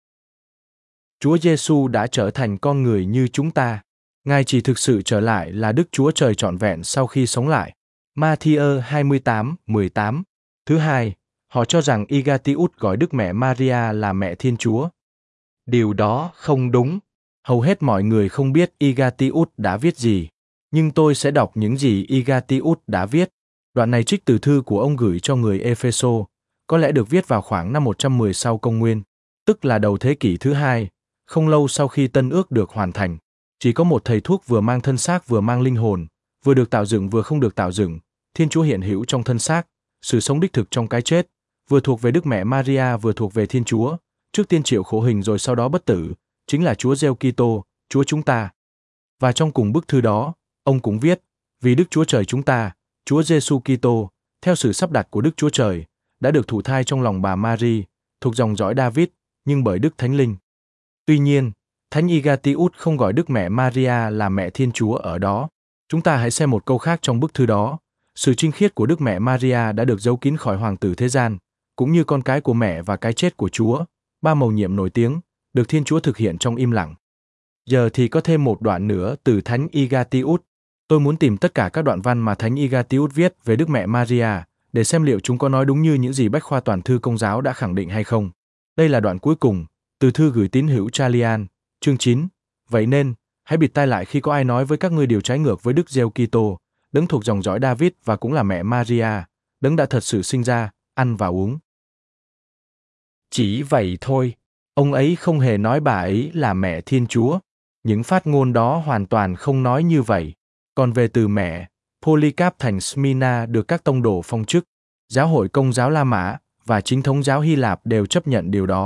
Chúa Giêsu đã trở thành con người như chúng ta. Ngài chỉ thực sự trở lại là Đức Chúa Trời trọn vẹn sau khi sống lại. Ma-thi-ơ 28:18. Thứ hai, họ cho rằng Ignatius gọi Đức Mẹ Maria là Mẹ Thiên Chúa. Điều đó không đúng. Hầu hết mọi người không biết Ignatius đã viết gì. Nhưng tôi sẽ đọc những gì Ignatius đã viết. Đoạn này trích từ thư của ông gửi cho người Epheso, có lẽ được viết vào khoảng năm 110 sau công nguyên, tức là đầu thế kỷ thứ hai, không lâu sau khi Tân Ước được hoàn thành. Chỉ có một thầy thuốc vừa mang thân xác vừa mang linh hồn, vừa được tạo dựng vừa không được tạo dựng, Thiên Chúa hiện hữu trong thân xác, sự sống đích thực trong cái chết, vừa thuộc về Đức Mẹ Maria vừa thuộc về Thiên Chúa, trước tiên chịu khổ hình rồi sau đó bất tử, chính là Chúa Giêsu Kitô, Chúa chúng ta. Và trong cùng bức thư đó, ông cũng viết, vì Đức Chúa Trời chúng ta, Chúa Giêsu Kitô, theo sự sắp đặt của Đức Chúa Trời, đã được thụ thai trong lòng bà Mary, thuộc dòng dõi David, nhưng bởi Đức Thánh Linh. Tuy nhiên, Thánh Ignatius không gọi Đức Mẹ Maria là Mẹ Thiên Chúa ở đó. Chúng ta hãy xem một câu khác trong bức thư đó. Sự trinh khiết của Đức Mẹ Maria đã được giấu kín khỏi hoàng tử thế gian, cũng như con cái của mẹ và cái chết của Chúa, ba mầu nhiệm nổi tiếng, được Thiên Chúa thực hiện trong im lặng. Giờ thì có thêm một đoạn nữa từ Thánh Ignatius. Tôi muốn tìm tất cả các đoạn văn mà Thánh Ignatius viết về Đức Mẹ Maria, để xem liệu chúng có nói đúng như những gì Bách khoa toàn thư Công giáo đã khẳng định hay không. Đây là đoạn cuối cùng, từ thư gửi tín hữu Charlian, chương 9. Vậy nên, hãy bịt tai lại khi có ai nói với các ngươi điều trái ngược với Đức Giêsu Kitô, đấng thuộc dòng dõi David và cũng là mẹ Maria, đấng đã thật sự sinh ra, ăn và uống. Chỉ vậy thôi, ông ấy không hề nói bà ấy là Mẹ Thiên Chúa. Những phát ngôn đó hoàn toàn không nói như vậy. Còn về từ mẹ, Polycarp thành Smyrna được các tông đồ phong chức, Giáo hội Công giáo La Mã và chính thống giáo Hy Lạp đều chấp nhận điều đó.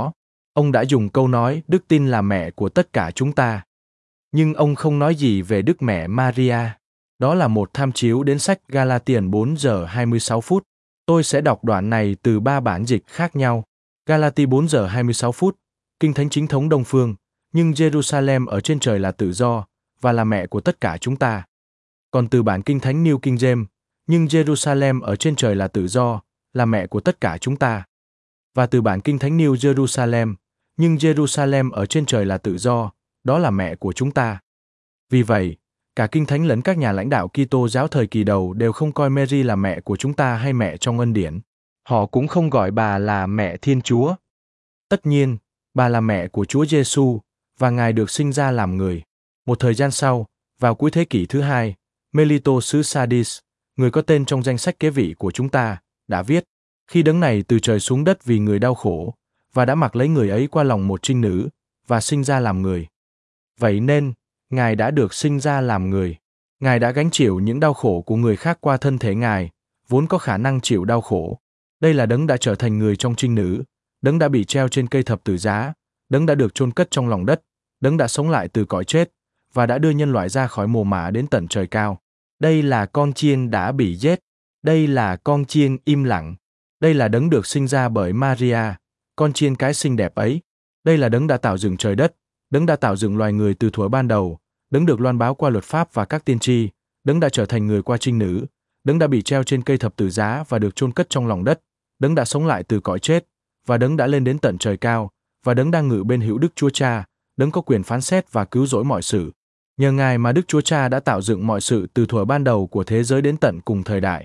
Ông đã dùng câu nói đức tin là mẹ của tất cả chúng ta. Nhưng ông không nói gì về Đức Mẹ Maria. Đó là một tham chiếu đến sách Galatians 4 giờ 26 phút. Tôi sẽ đọc đoạn này từ 3 bản dịch khác nhau. Galati 4 giờ 26 phút, Kinh Thánh chính thống Đông Phương, nhưng Jerusalem ở trên trời là tự do, và là mẹ của tất cả chúng ta. Còn từ bản Kinh Thánh New King James, nhưng Jerusalem ở trên trời là tự do, là mẹ của tất cả chúng ta. Và từ bản Kinh Thánh New Jerusalem, nhưng Jerusalem ở trên trời là tự do, đó là mẹ của chúng ta. Vì vậy, cả Kinh Thánh lẫn các nhà lãnh đạo Kitô giáo thời kỳ đầu đều không coi Mary là mẹ của chúng ta hay mẹ trong ân điển. Họ cũng không gọi bà là mẹ Thiên Chúa. Tất nhiên, bà là mẹ của Chúa Giêsu và Ngài được sinh ra làm người. Một thời gian sau, vào cuối thế kỷ thứ 2, Melito xứ Sardis, người có tên trong danh sách kế vị của chúng ta, đã viết: khi đấng này từ trời xuống đất vì người đau khổ, và đã mặc lấy người ấy qua lòng một trinh nữ, và sinh ra làm người. Vậy nên, Ngài đã được sinh ra làm người. Ngài đã gánh chịu những đau khổ của người khác qua thân thể Ngài, vốn có khả năng chịu đau khổ. Đây là đấng đã trở thành người trong trinh nữ, đấng đã bị treo trên cây thập tự giá, đấng đã được chôn cất trong lòng đất, đấng đã sống lại từ cõi chết, và đã đưa nhân loại ra khỏi mồ mả đến tận trời cao. Đây là con chiên đã bị giết. Đây là con chiên im lặng. Đây là đấng được sinh ra bởi Maria, con chiên cái xinh đẹp ấy. Đây là đấng đã tạo dựng trời đất, đấng đã tạo dựng loài người từ thuở ban đầu, đấng được loan báo qua luật pháp và các tiên tri, đấng đã trở thành người qua trinh nữ, đấng đã bị treo trên cây thập tự giá và được chôn cất trong lòng đất, đấng đã sống lại từ cõi chết, và đấng đã lên đến tận trời cao, và đấng đang ngự bên hữu Đức Chúa Cha, đấng có quyền phán xét và cứu rỗi mọi sự. Nhờ Ngài mà Đức Chúa Cha đã tạo dựng mọi sự từ thuở ban đầu của thế giới đến tận cùng thời đại.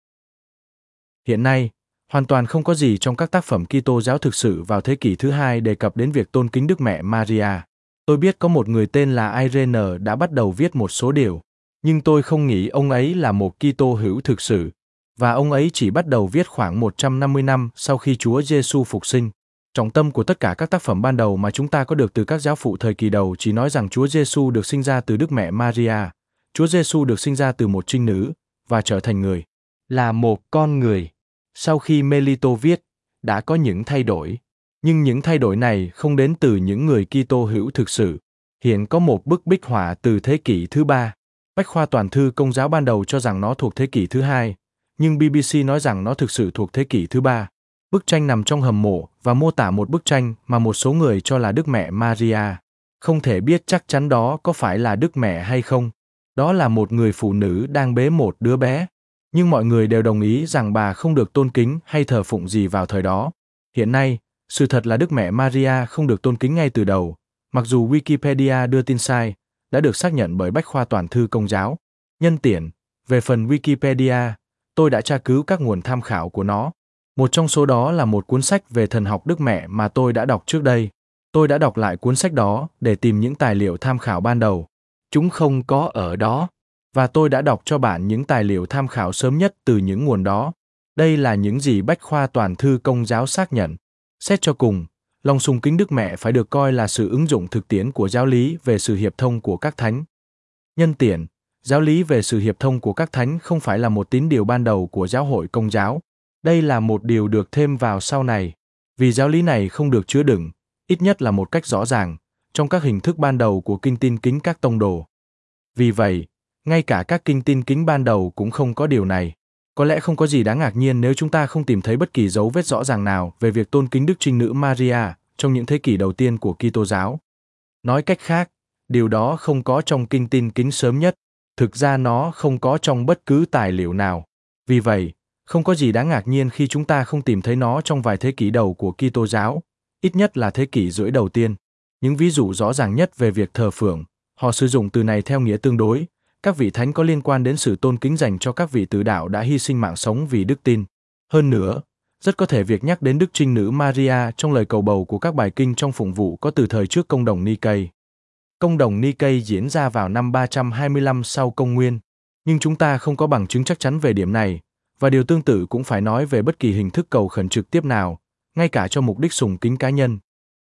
Hiện nay, hoàn toàn không có gì trong các tác phẩm Kitô giáo thực sự vào thế kỷ thứ 2 đề cập đến việc tôn kính Đức Mẹ Maria. Tôi biết có một người tên là Irene đã bắt đầu viết một số điều, nhưng tôi không nghĩ ông ấy là một Kitô hữu thực sự, và ông ấy chỉ bắt đầu viết khoảng 150 năm sau khi Chúa Giêsu phục sinh. Trọng tâm của tất cả các tác phẩm ban đầu mà chúng ta có được từ các giáo phụ thời kỳ đầu chỉ nói rằng Chúa Giêsu được sinh ra từ Đức Mẹ Maria, Chúa Giêsu được sinh ra từ một trinh nữ và trở thành người, là một con người. Sau khi Melito viết, đã có những thay đổi, nhưng những thay đổi này không đến từ những người Kitô hữu thực sự. Hiện có một bức bích họa từ thế kỷ thứ 3. Bách khoa toàn thư Công giáo ban đầu cho rằng nó thuộc thế kỷ thứ 2, nhưng BBC nói rằng nó thực sự thuộc thế kỷ thứ 3. Bức tranh nằm trong hầm mộ và mô tả một bức tranh mà một số người cho là Đức Mẹ Maria. Không thể biết chắc chắn đó có phải là Đức Mẹ hay không. Đó là một người phụ nữ đang bế một đứa bé. Nhưng mọi người đều đồng ý rằng bà không được tôn kính hay thờ phụng gì vào thời đó. Hiện nay, sự thật là Đức Mẹ Maria không được tôn kính ngay từ đầu, mặc dù Wikipedia đưa tin sai, đã được xác nhận bởi Bách khoa toàn thư Công giáo. Nhân tiện, về phần Wikipedia, tôi đã tra cứu các nguồn tham khảo của nó. Một trong số đó là một cuốn sách về thần học Đức Mẹ mà tôi đã đọc trước đây. Tôi đã đọc lại cuốn sách đó để tìm những tài liệu tham khảo ban đầu. Chúng không có ở đó. Và tôi đã đọc cho bạn những tài liệu tham khảo sớm nhất từ những nguồn đó. Đây là những gì Bách khoa toàn thư Công giáo xác nhận. Xét cho cùng, lòng sùng kính Đức Mẹ phải được coi là sự ứng dụng thực tiễn của giáo lý về sự hiệp thông của các thánh. Nhân tiện, giáo lý về sự hiệp thông của các thánh không phải là một tín điều ban đầu của giáo hội Công giáo. Đây là một điều được thêm vào sau này, vì giáo lý này không được chứa đựng, ít nhất là một cách rõ ràng, trong các hình thức ban đầu của kinh tin kính các tông đồ. Vì vậy, ngay cả các kinh tin kính ban đầu cũng không có điều này. Có lẽ không có gì đáng ngạc nhiên nếu chúng ta không tìm thấy bất kỳ dấu vết rõ ràng nào về việc tôn kính Đức Trinh Nữ Maria trong những thế kỷ đầu tiên của Kitô giáo. Nói cách khác, điều đó không có trong kinh tin kính sớm nhất. Thực ra nó không có trong bất cứ tài liệu nào. Vì vậy, không có gì đáng ngạc nhiên khi chúng ta không tìm thấy nó trong vài thế kỷ đầu của Kitô giáo, ít nhất là thế kỷ rưỡi đầu tiên. Những ví dụ rõ ràng nhất về việc thờ phượng, họ sử dụng từ này theo nghĩa tương đối. Các vị thánh có liên quan đến sự tôn kính dành cho các vị tử đạo đã hy sinh mạng sống vì đức tin. Hơn nữa, rất có thể việc nhắc đến Đức Trinh Nữ Maria trong lời cầu bầu của các bài kinh trong phụng vụ có từ thời trước Công đồng Ni-cây. Công đồng Ni-cây diễn ra vào năm 325 sau Công nguyên, nhưng chúng ta không có bằng chứng chắc chắn về điểm này, và điều tương tự cũng phải nói về bất kỳ hình thức cầu khẩn trực tiếp nào, ngay cả cho mục đích sùng kính cá nhân.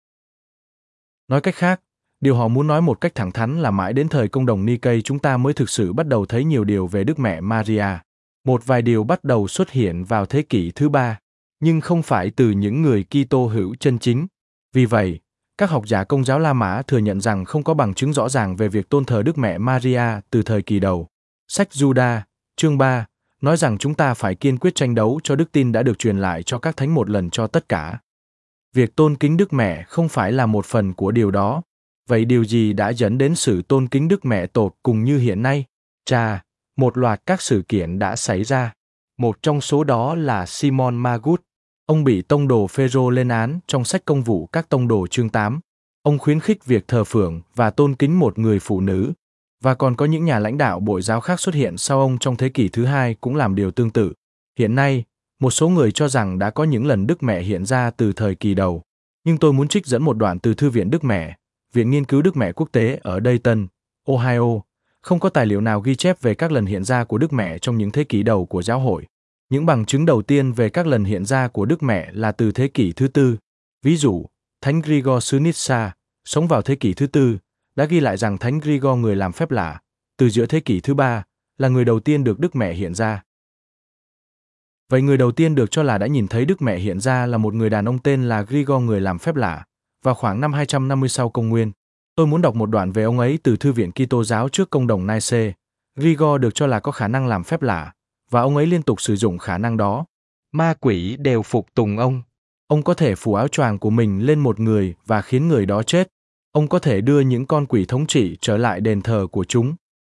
Nói cách khác, điều họ muốn nói một cách thẳng thắn là mãi đến thời Công đồng Ni-cây chúng ta mới thực sự bắt đầu thấy nhiều điều về Đức Mẹ Maria. Một vài điều bắt đầu xuất hiện vào thế kỷ thứ 3, nhưng không phải từ những người Kitô hữu chân chính. Vì vậy, các học giả Công giáo La Mã thừa nhận rằng không có bằng chứng rõ ràng về việc tôn thờ Đức Mẹ Maria từ thời kỳ đầu. Sách Juda, chương 3, nói rằng chúng ta phải kiên quyết tranh đấu cho đức tin đã được truyền lại cho các thánh một lần cho tất cả. Việc tôn kính Đức Mẹ không phải là một phần của điều đó. Vậy điều gì đã dẫn đến sự tôn kính Đức Mẹ tột cùng như hiện nay? Chà, một loạt các sự kiện đã xảy ra. Một trong số đó là Simon Magus. Ông bị tông đồ Phêrô lên án trong sách Công vụ các tông đồ chương 8. Ông khuyến khích việc thờ phượng và tôn kính một người phụ nữ. Và còn có những nhà lãnh đạo bội giáo khác xuất hiện sau ông trong thế kỷ thứ hai cũng làm điều tương tự. Hiện nay, một số người cho rằng đã có những lần Đức Mẹ hiện ra từ thời kỳ đầu. Nhưng tôi muốn trích dẫn một đoạn từ Thư viện Đức Mẹ, Viện Nghiên cứu Đức Mẹ Quốc tế ở Dayton, Ohio. Không có tài liệu nào ghi chép về các lần hiện ra của Đức Mẹ trong những thế kỷ đầu của giáo hội. Những bằng chứng đầu tiên về các lần hiện ra của Đức Mẹ là từ thế kỷ thứ tư. Ví dụ, Thánh Grigor xứ Nyssa, sống vào thế kỷ thứ tư, đã ghi lại rằng Thánh Grigor người làm phép lạ, từ giữa thế kỷ thứ ba, là người đầu tiên được Đức Mẹ hiện ra. Vậy người đầu tiên được cho là đã nhìn thấy Đức Mẹ hiện ra là một người đàn ông tên là Grigor người làm phép lạ, vào khoảng năm 250 sau công nguyên. Tôi muốn đọc một đoạn về ông ấy từ Thư viện Kitô giáo trước Công đồng Nice. Grigor được cho là có khả năng làm phép lạ, và ông ấy liên tục sử dụng khả năng đó. Ma quỷ đều phục tùng ông. Ông có thể phủ áo choàng của mình lên một người và khiến người đó chết. Ông có thể đưa những con quỷ thống trị trở lại đền thờ của chúng.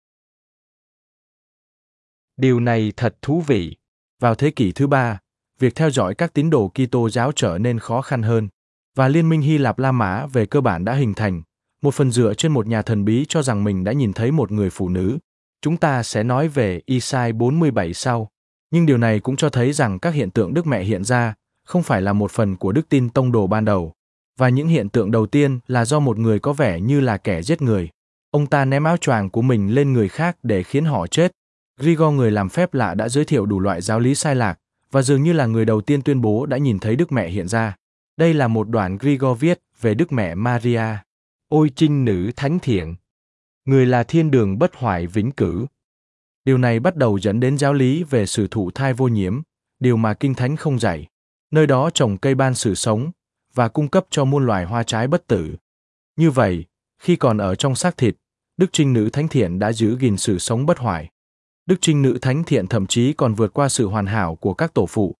Điều này thật thú vị. Vào thế kỷ thứ ba, việc theo dõi các tín đồ Kitô giáo trở nên khó khăn hơn, và Liên minh Hy Lạp La Mã về cơ bản đã hình thành, một phần dựa trên một nhà thần bí cho rằng mình đã nhìn thấy một người phụ nữ. Chúng ta sẽ nói về Isai 47 sau, nhưng điều này cũng cho thấy rằng các hiện tượng Đức Mẹ hiện ra không phải là một phần của đức tin tông đồ ban đầu, và những hiện tượng đầu tiên là do một người có vẻ như là kẻ giết người. Ông ta ném áo choàng của mình lên người khác để khiến họ chết. Grigor người làm phép lạ đã giới thiệu đủ loại giáo lý sai lạc, và dường như là người đầu tiên tuyên bố đã nhìn thấy Đức Mẹ hiện ra. Đây là một đoạn Grigor viết về Đức Mẹ Maria. Ôi trinh nữ thánh thiện! Người là thiên đường bất hoại vĩnh cửu. Điều này bắt đầu dẫn đến giáo lý về sự thụ thai vô nhiễm, điều mà Kinh Thánh không dạy. Nơi đó trồng cây ban sự sống, và cung cấp cho muôn loài hoa trái bất tử. Như vậy, khi còn ở trong xác thịt, Đức Trinh Nữ Thánh Thiện đã giữ gìn sự sống bất hoại. Đức Trinh Nữ Thánh Thiện thậm chí còn vượt qua sự hoàn hảo của các tổ phụ.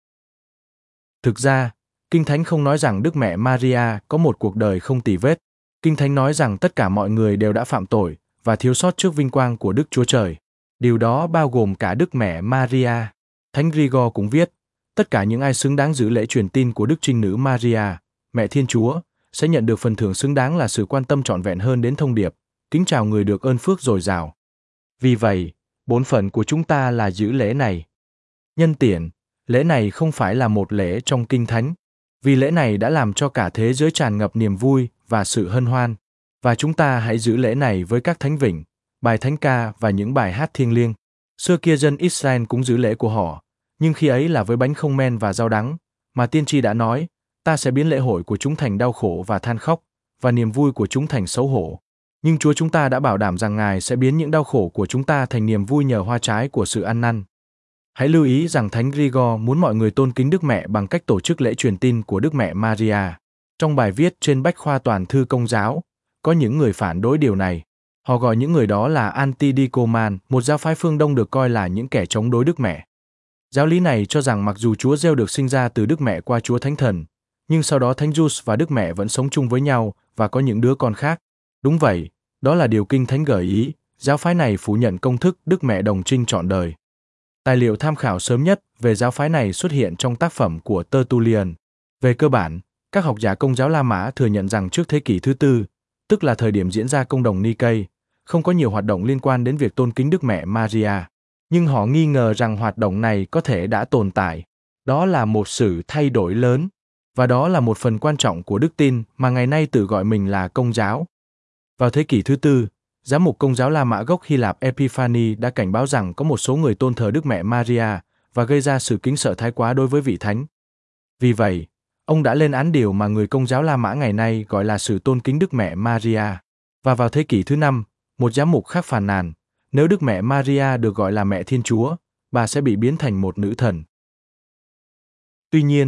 Thực ra, Kinh Thánh không nói rằng Đức Mẹ Maria có một cuộc đời không tì vết. Kinh Thánh nói rằng tất cả mọi người đều đã phạm tội và thiếu sót trước vinh quang của Đức Chúa Trời. Điều đó bao gồm cả Đức Mẹ Maria. Thánh Grigor cũng viết, tất cả những ai xứng đáng giữ lễ truyền tin của Đức Trinh Nữ Maria, Mẹ Thiên Chúa, sẽ nhận được phần thưởng xứng đáng là sự quan tâm trọn vẹn hơn đến thông điệp, kính chào người được ơn phước dồi dào. Vì vậy, bổn phận của chúng ta là giữ lễ này. Nhân tiện, lễ này không phải là một lễ trong Kinh Thánh, vì lễ này đã làm cho cả thế giới tràn ngập niềm vui và sự hân hoan, và chúng ta hãy giữ lễ này với các thánh vịnh, bài thánh ca và những bài hát thiêng liêng. Xưa kia dân Israel cũng giữ lễ của họ, nhưng khi ấy là với bánh không men và rau đắng, mà tiên tri đã nói, ta sẽ biến lễ hội của chúng thành đau khổ và than khóc, và niềm vui của chúng thành xấu hổ. Nhưng Chúa chúng ta đã bảo đảm rằng Ngài sẽ biến những đau khổ của chúng ta thành niềm vui nhờ hoa trái của sự ăn năn. Hãy lưu ý rằng Thánh Grigor muốn mọi người tôn kính Đức Mẹ bằng cách tổ chức lễ truyền tin của Đức Mẹ Maria. Trong bài viết trên Bách khoa toàn thư Công giáo, có những người phản đối điều này. Họ gọi những người đó là Antidicoman, một giáo phái phương Đông được coi là những kẻ chống đối Đức Mẹ. Giáo lý này cho rằng mặc dù Chúa Giêsu được sinh ra từ Đức Mẹ qua Chúa Thánh Thần, nhưng sau đó Thánh Giuse và Đức Mẹ vẫn sống chung với nhau và có những đứa con khác. Đúng vậy, đó là điều Kinh Thánh gợi ý. Giáo phái này phủ nhận công thức Đức Mẹ đồng trinh trọn đời. Tài liệu tham khảo sớm nhất về giáo phái này xuất hiện trong tác phẩm của Tertullian. Về cơ bản, các học giả Công giáo La Mã thừa nhận rằng trước thế kỷ thứ tư, tức là thời điểm diễn ra Công đồng Ni-cây, không có nhiều hoạt động liên quan đến việc tôn kính Đức Mẹ Maria. Nhưng họ nghi ngờ rằng hoạt động này có thể đã tồn tại. Đó là một sự thay đổi lớn, và đó là một phần quan trọng của đức tin mà ngày nay tự gọi mình là Công giáo. Vào thế kỷ thứ tư, giám mục Công giáo La Mã gốc Hy Lạp Epiphany đã cảnh báo rằng có một số người tôn thờ Đức Mẹ Maria và gây ra sự kính sợ thái quá đối với vị thánh. Vì vậy, ông đã lên án điều mà người Công giáo La Mã ngày nay gọi là sự tôn kính Đức Mẹ Maria. Và vào thế kỷ thứ năm, một giám mục khác phàn nàn, nếu Đức Mẹ Maria được gọi là Mẹ Thiên Chúa, bà sẽ bị biến thành một nữ thần. Tuy nhiên,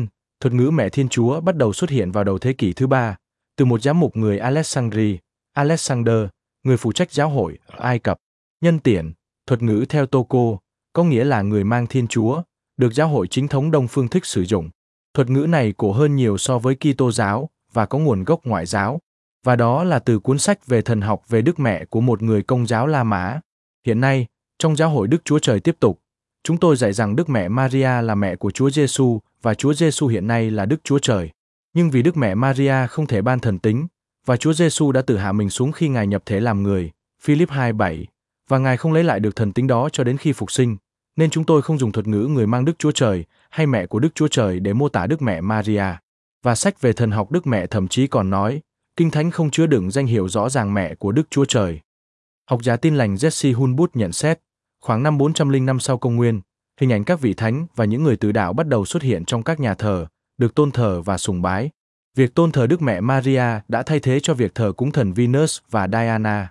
Thuật ngữ mẹ Thiên Chúa bắt đầu xuất hiện vào đầu thế kỷ thứ 3, từ một giám mục người Alexander, người phụ trách giáo hội ở Ai Cập. Nhân tiện, thuật ngữ Theotokos có nghĩa là người mang Thiên Chúa, được giáo hội chính thống Đông phương thích sử dụng. Thuật ngữ này cổ hơn nhiều so với Kitô giáo và có nguồn gốc ngoại giáo, và đó là từ cuốn sách về thần học về Đức Mẹ của một người Công giáo La Mã. Hiện nay, trong giáo hội Đức Chúa Trời tiếp tục, chúng tôi dạy rằng Đức Mẹ Maria là mẹ của Chúa Giêsu và Chúa Giêsu hiện nay là Đức Chúa Trời. Nhưng vì Đức Mẹ Maria không thể ban thần tính, và Chúa Giêsu đã tự hạ mình xuống khi Ngài nhập thể làm người, Philip 2:7, và Ngài không lấy lại được thần tính đó cho đến khi phục sinh, nên chúng tôi không dùng thuật ngữ người mang Đức Chúa Trời hay mẹ của Đức Chúa Trời để mô tả Đức Mẹ Maria. Và sách về thần học Đức Mẹ thậm chí còn nói, Kinh Thánh không chứa đựng danh hiệu rõ ràng mẹ của Đức Chúa Trời. Học giả Tin lành Jesse Hulbut nhận xét, khoảng năm 405 sau công nguyên, hình ảnh các vị thánh và những người tự đạo bắt đầu xuất hiện trong các nhà thờ, được tôn thờ và sùng bái. Việc tôn thờ Đức Mẹ Maria đã thay thế cho việc thờ cúng thần Venus và Diana.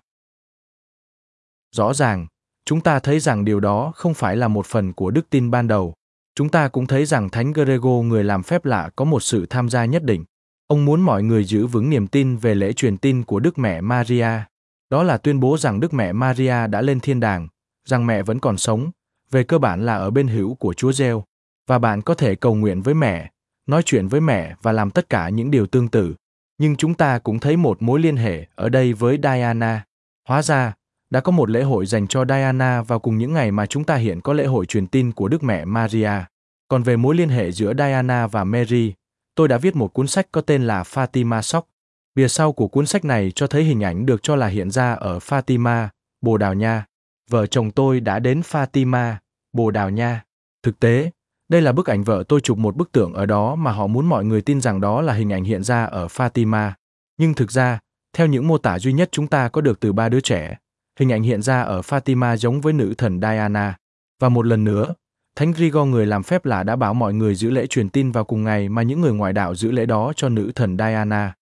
Rõ ràng, chúng ta thấy rằng điều đó không phải là một phần của đức tin ban đầu. Chúng ta cũng thấy rằng Thánh Gregor, người làm phép lạ, có một sự tham gia nhất định. Ông muốn mọi người giữ vững niềm tin về lễ truyền tin của Đức Mẹ Maria. Đó là tuyên bố rằng Đức Mẹ Maria đã lên thiên đàng, rằng mẹ vẫn còn sống, về cơ bản là ở bên hữu của Chúa Giêsu, và bạn có thể cầu nguyện với mẹ, nói chuyện với mẹ và làm tất cả những điều tương tự. Nhưng chúng ta cũng thấy một mối liên hệ ở đây với Diana. Hóa ra, đã có một lễ hội dành cho Diana vào cùng những ngày mà chúng ta hiện có lễ hội truyền tin của Đức Mẹ Maria. Còn về mối liên hệ giữa Diana và Mary, tôi đã viết một cuốn sách có tên là Fatima Shock. Bìa sau của cuốn sách này cho thấy hình ảnh được cho là hiện ra ở Fatima, Bồ Đào Nha. Vợ chồng tôi đã đến Fatima, Bồ Đào Nha. Thực tế, đây là bức ảnh vợ tôi chụp một bức tượng ở đó mà họ muốn mọi người tin rằng đó là hình ảnh hiện ra ở Fatima. Nhưng thực ra, theo những mô tả duy nhất chúng ta có được từ 3 đứa trẻ, hình ảnh hiện ra ở Fatima giống với nữ thần Diana. Và một lần nữa, Thánh Gregor, người làm phép lạ, đã bảo mọi người giữ lễ truyền tin vào cùng ngày mà những người ngoại đạo giữ lễ đó cho nữ thần Diana.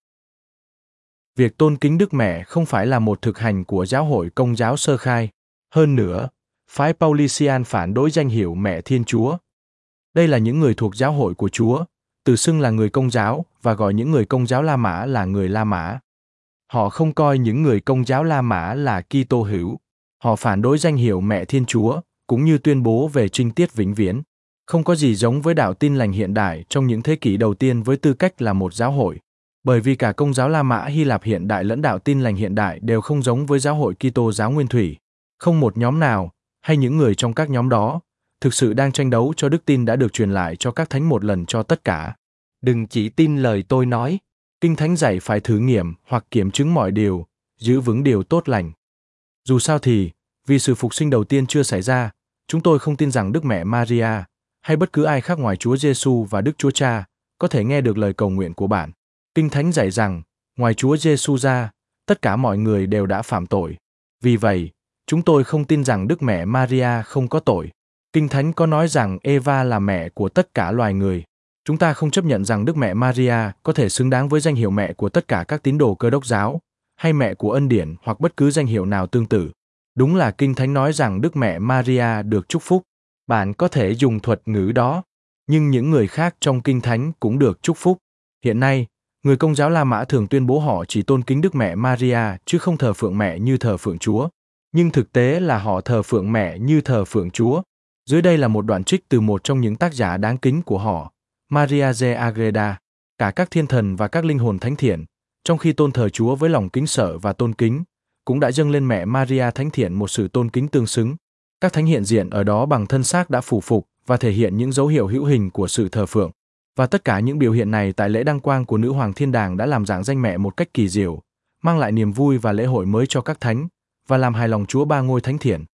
Việc tôn kính Đức Mẹ không phải là một thực hành của giáo hội Công giáo sơ khai. Hơn nữa, phái Paulician phản đối danh hiệu Mẹ Thiên Chúa. Đây là những người thuộc giáo hội của Chúa, tự xưng là người Công giáo và gọi những người Công giáo La Mã là người La Mã. Họ không coi những người Công giáo La Mã là Kitô hữu. Họ phản đối danh hiệu Mẹ Thiên Chúa, cũng như tuyên bố về trinh tiết vĩnh viễn. Không có gì giống với đạo Tin lành hiện đại trong những thế kỷ đầu tiên với tư cách là một giáo hội. Bởi vì cả Công giáo La Mã Hy Lạp hiện đại lẫn đạo Tin lành hiện đại đều không giống với giáo hội Kitô giáo nguyên thủy. Không một nhóm nào, hay những người trong các nhóm đó, thực sự đang tranh đấu cho đức tin đã được truyền lại cho các thánh một lần cho tất cả. Đừng chỉ tin lời tôi nói. Kinh Thánh dạy phải thử nghiệm hoặc kiểm chứng mọi điều, giữ vững điều tốt lành. Dù sao thì, vì sự phục sinh đầu tiên chưa xảy ra, chúng tôi không tin rằng Đức Mẹ Maria, hay bất cứ ai khác ngoài Chúa Giêsu và Đức Chúa Cha, có thể nghe được lời cầu nguyện của bạn. Kinh Thánh dạy rằng, ngoài Chúa Giêsu ra, tất cả mọi người đều đã phạm tội. Vì vậy, chúng tôi không tin rằng Đức Mẹ Maria không có tội. Kinh Thánh có nói rằng Eva là mẹ của tất cả loài người. Chúng ta không chấp nhận rằng Đức Mẹ Maria có thể xứng đáng với danh hiệu mẹ của tất cả các tín đồ Cơ đốc giáo, hay mẹ của ân điển hoặc bất cứ danh hiệu nào tương tự. Đúng là Kinh Thánh nói rằng Đức Mẹ Maria được chúc phúc. Bạn có thể dùng thuật ngữ đó, nhưng những người khác trong Kinh Thánh cũng được chúc phúc. Hiện nay, người Công giáo La Mã thường tuyên bố họ chỉ tôn kính Đức Mẹ Maria chứ không thờ phượng mẹ như thờ phượng Chúa. Nhưng thực tế là họ thờ phượng mẹ như thờ phượng Chúa. Dưới đây là một đoạn trích từ một trong những tác giả đáng kính của họ, Maria de Agreda. Cả các thiên thần và các linh hồn thánh thiện, trong khi tôn thờ Chúa với lòng kính sợ và tôn kính, cũng đã dâng lên mẹ Maria thánh thiện một sự tôn kính tương xứng. Các thánh hiện diện ở đó bằng thân xác đã phủ phục và thể hiện những dấu hiệu hữu hình của sự thờ phượng. Và tất cả những biểu hiện này tại lễ đăng quang của Nữ Hoàng Thiên Đàng đã làm rạng danh mẹ một cách kỳ diệu, mang lại niềm vui và lễ hội mới cho các thánh, và làm hài lòng Chúa Ba Ngôi Thánh Thiện.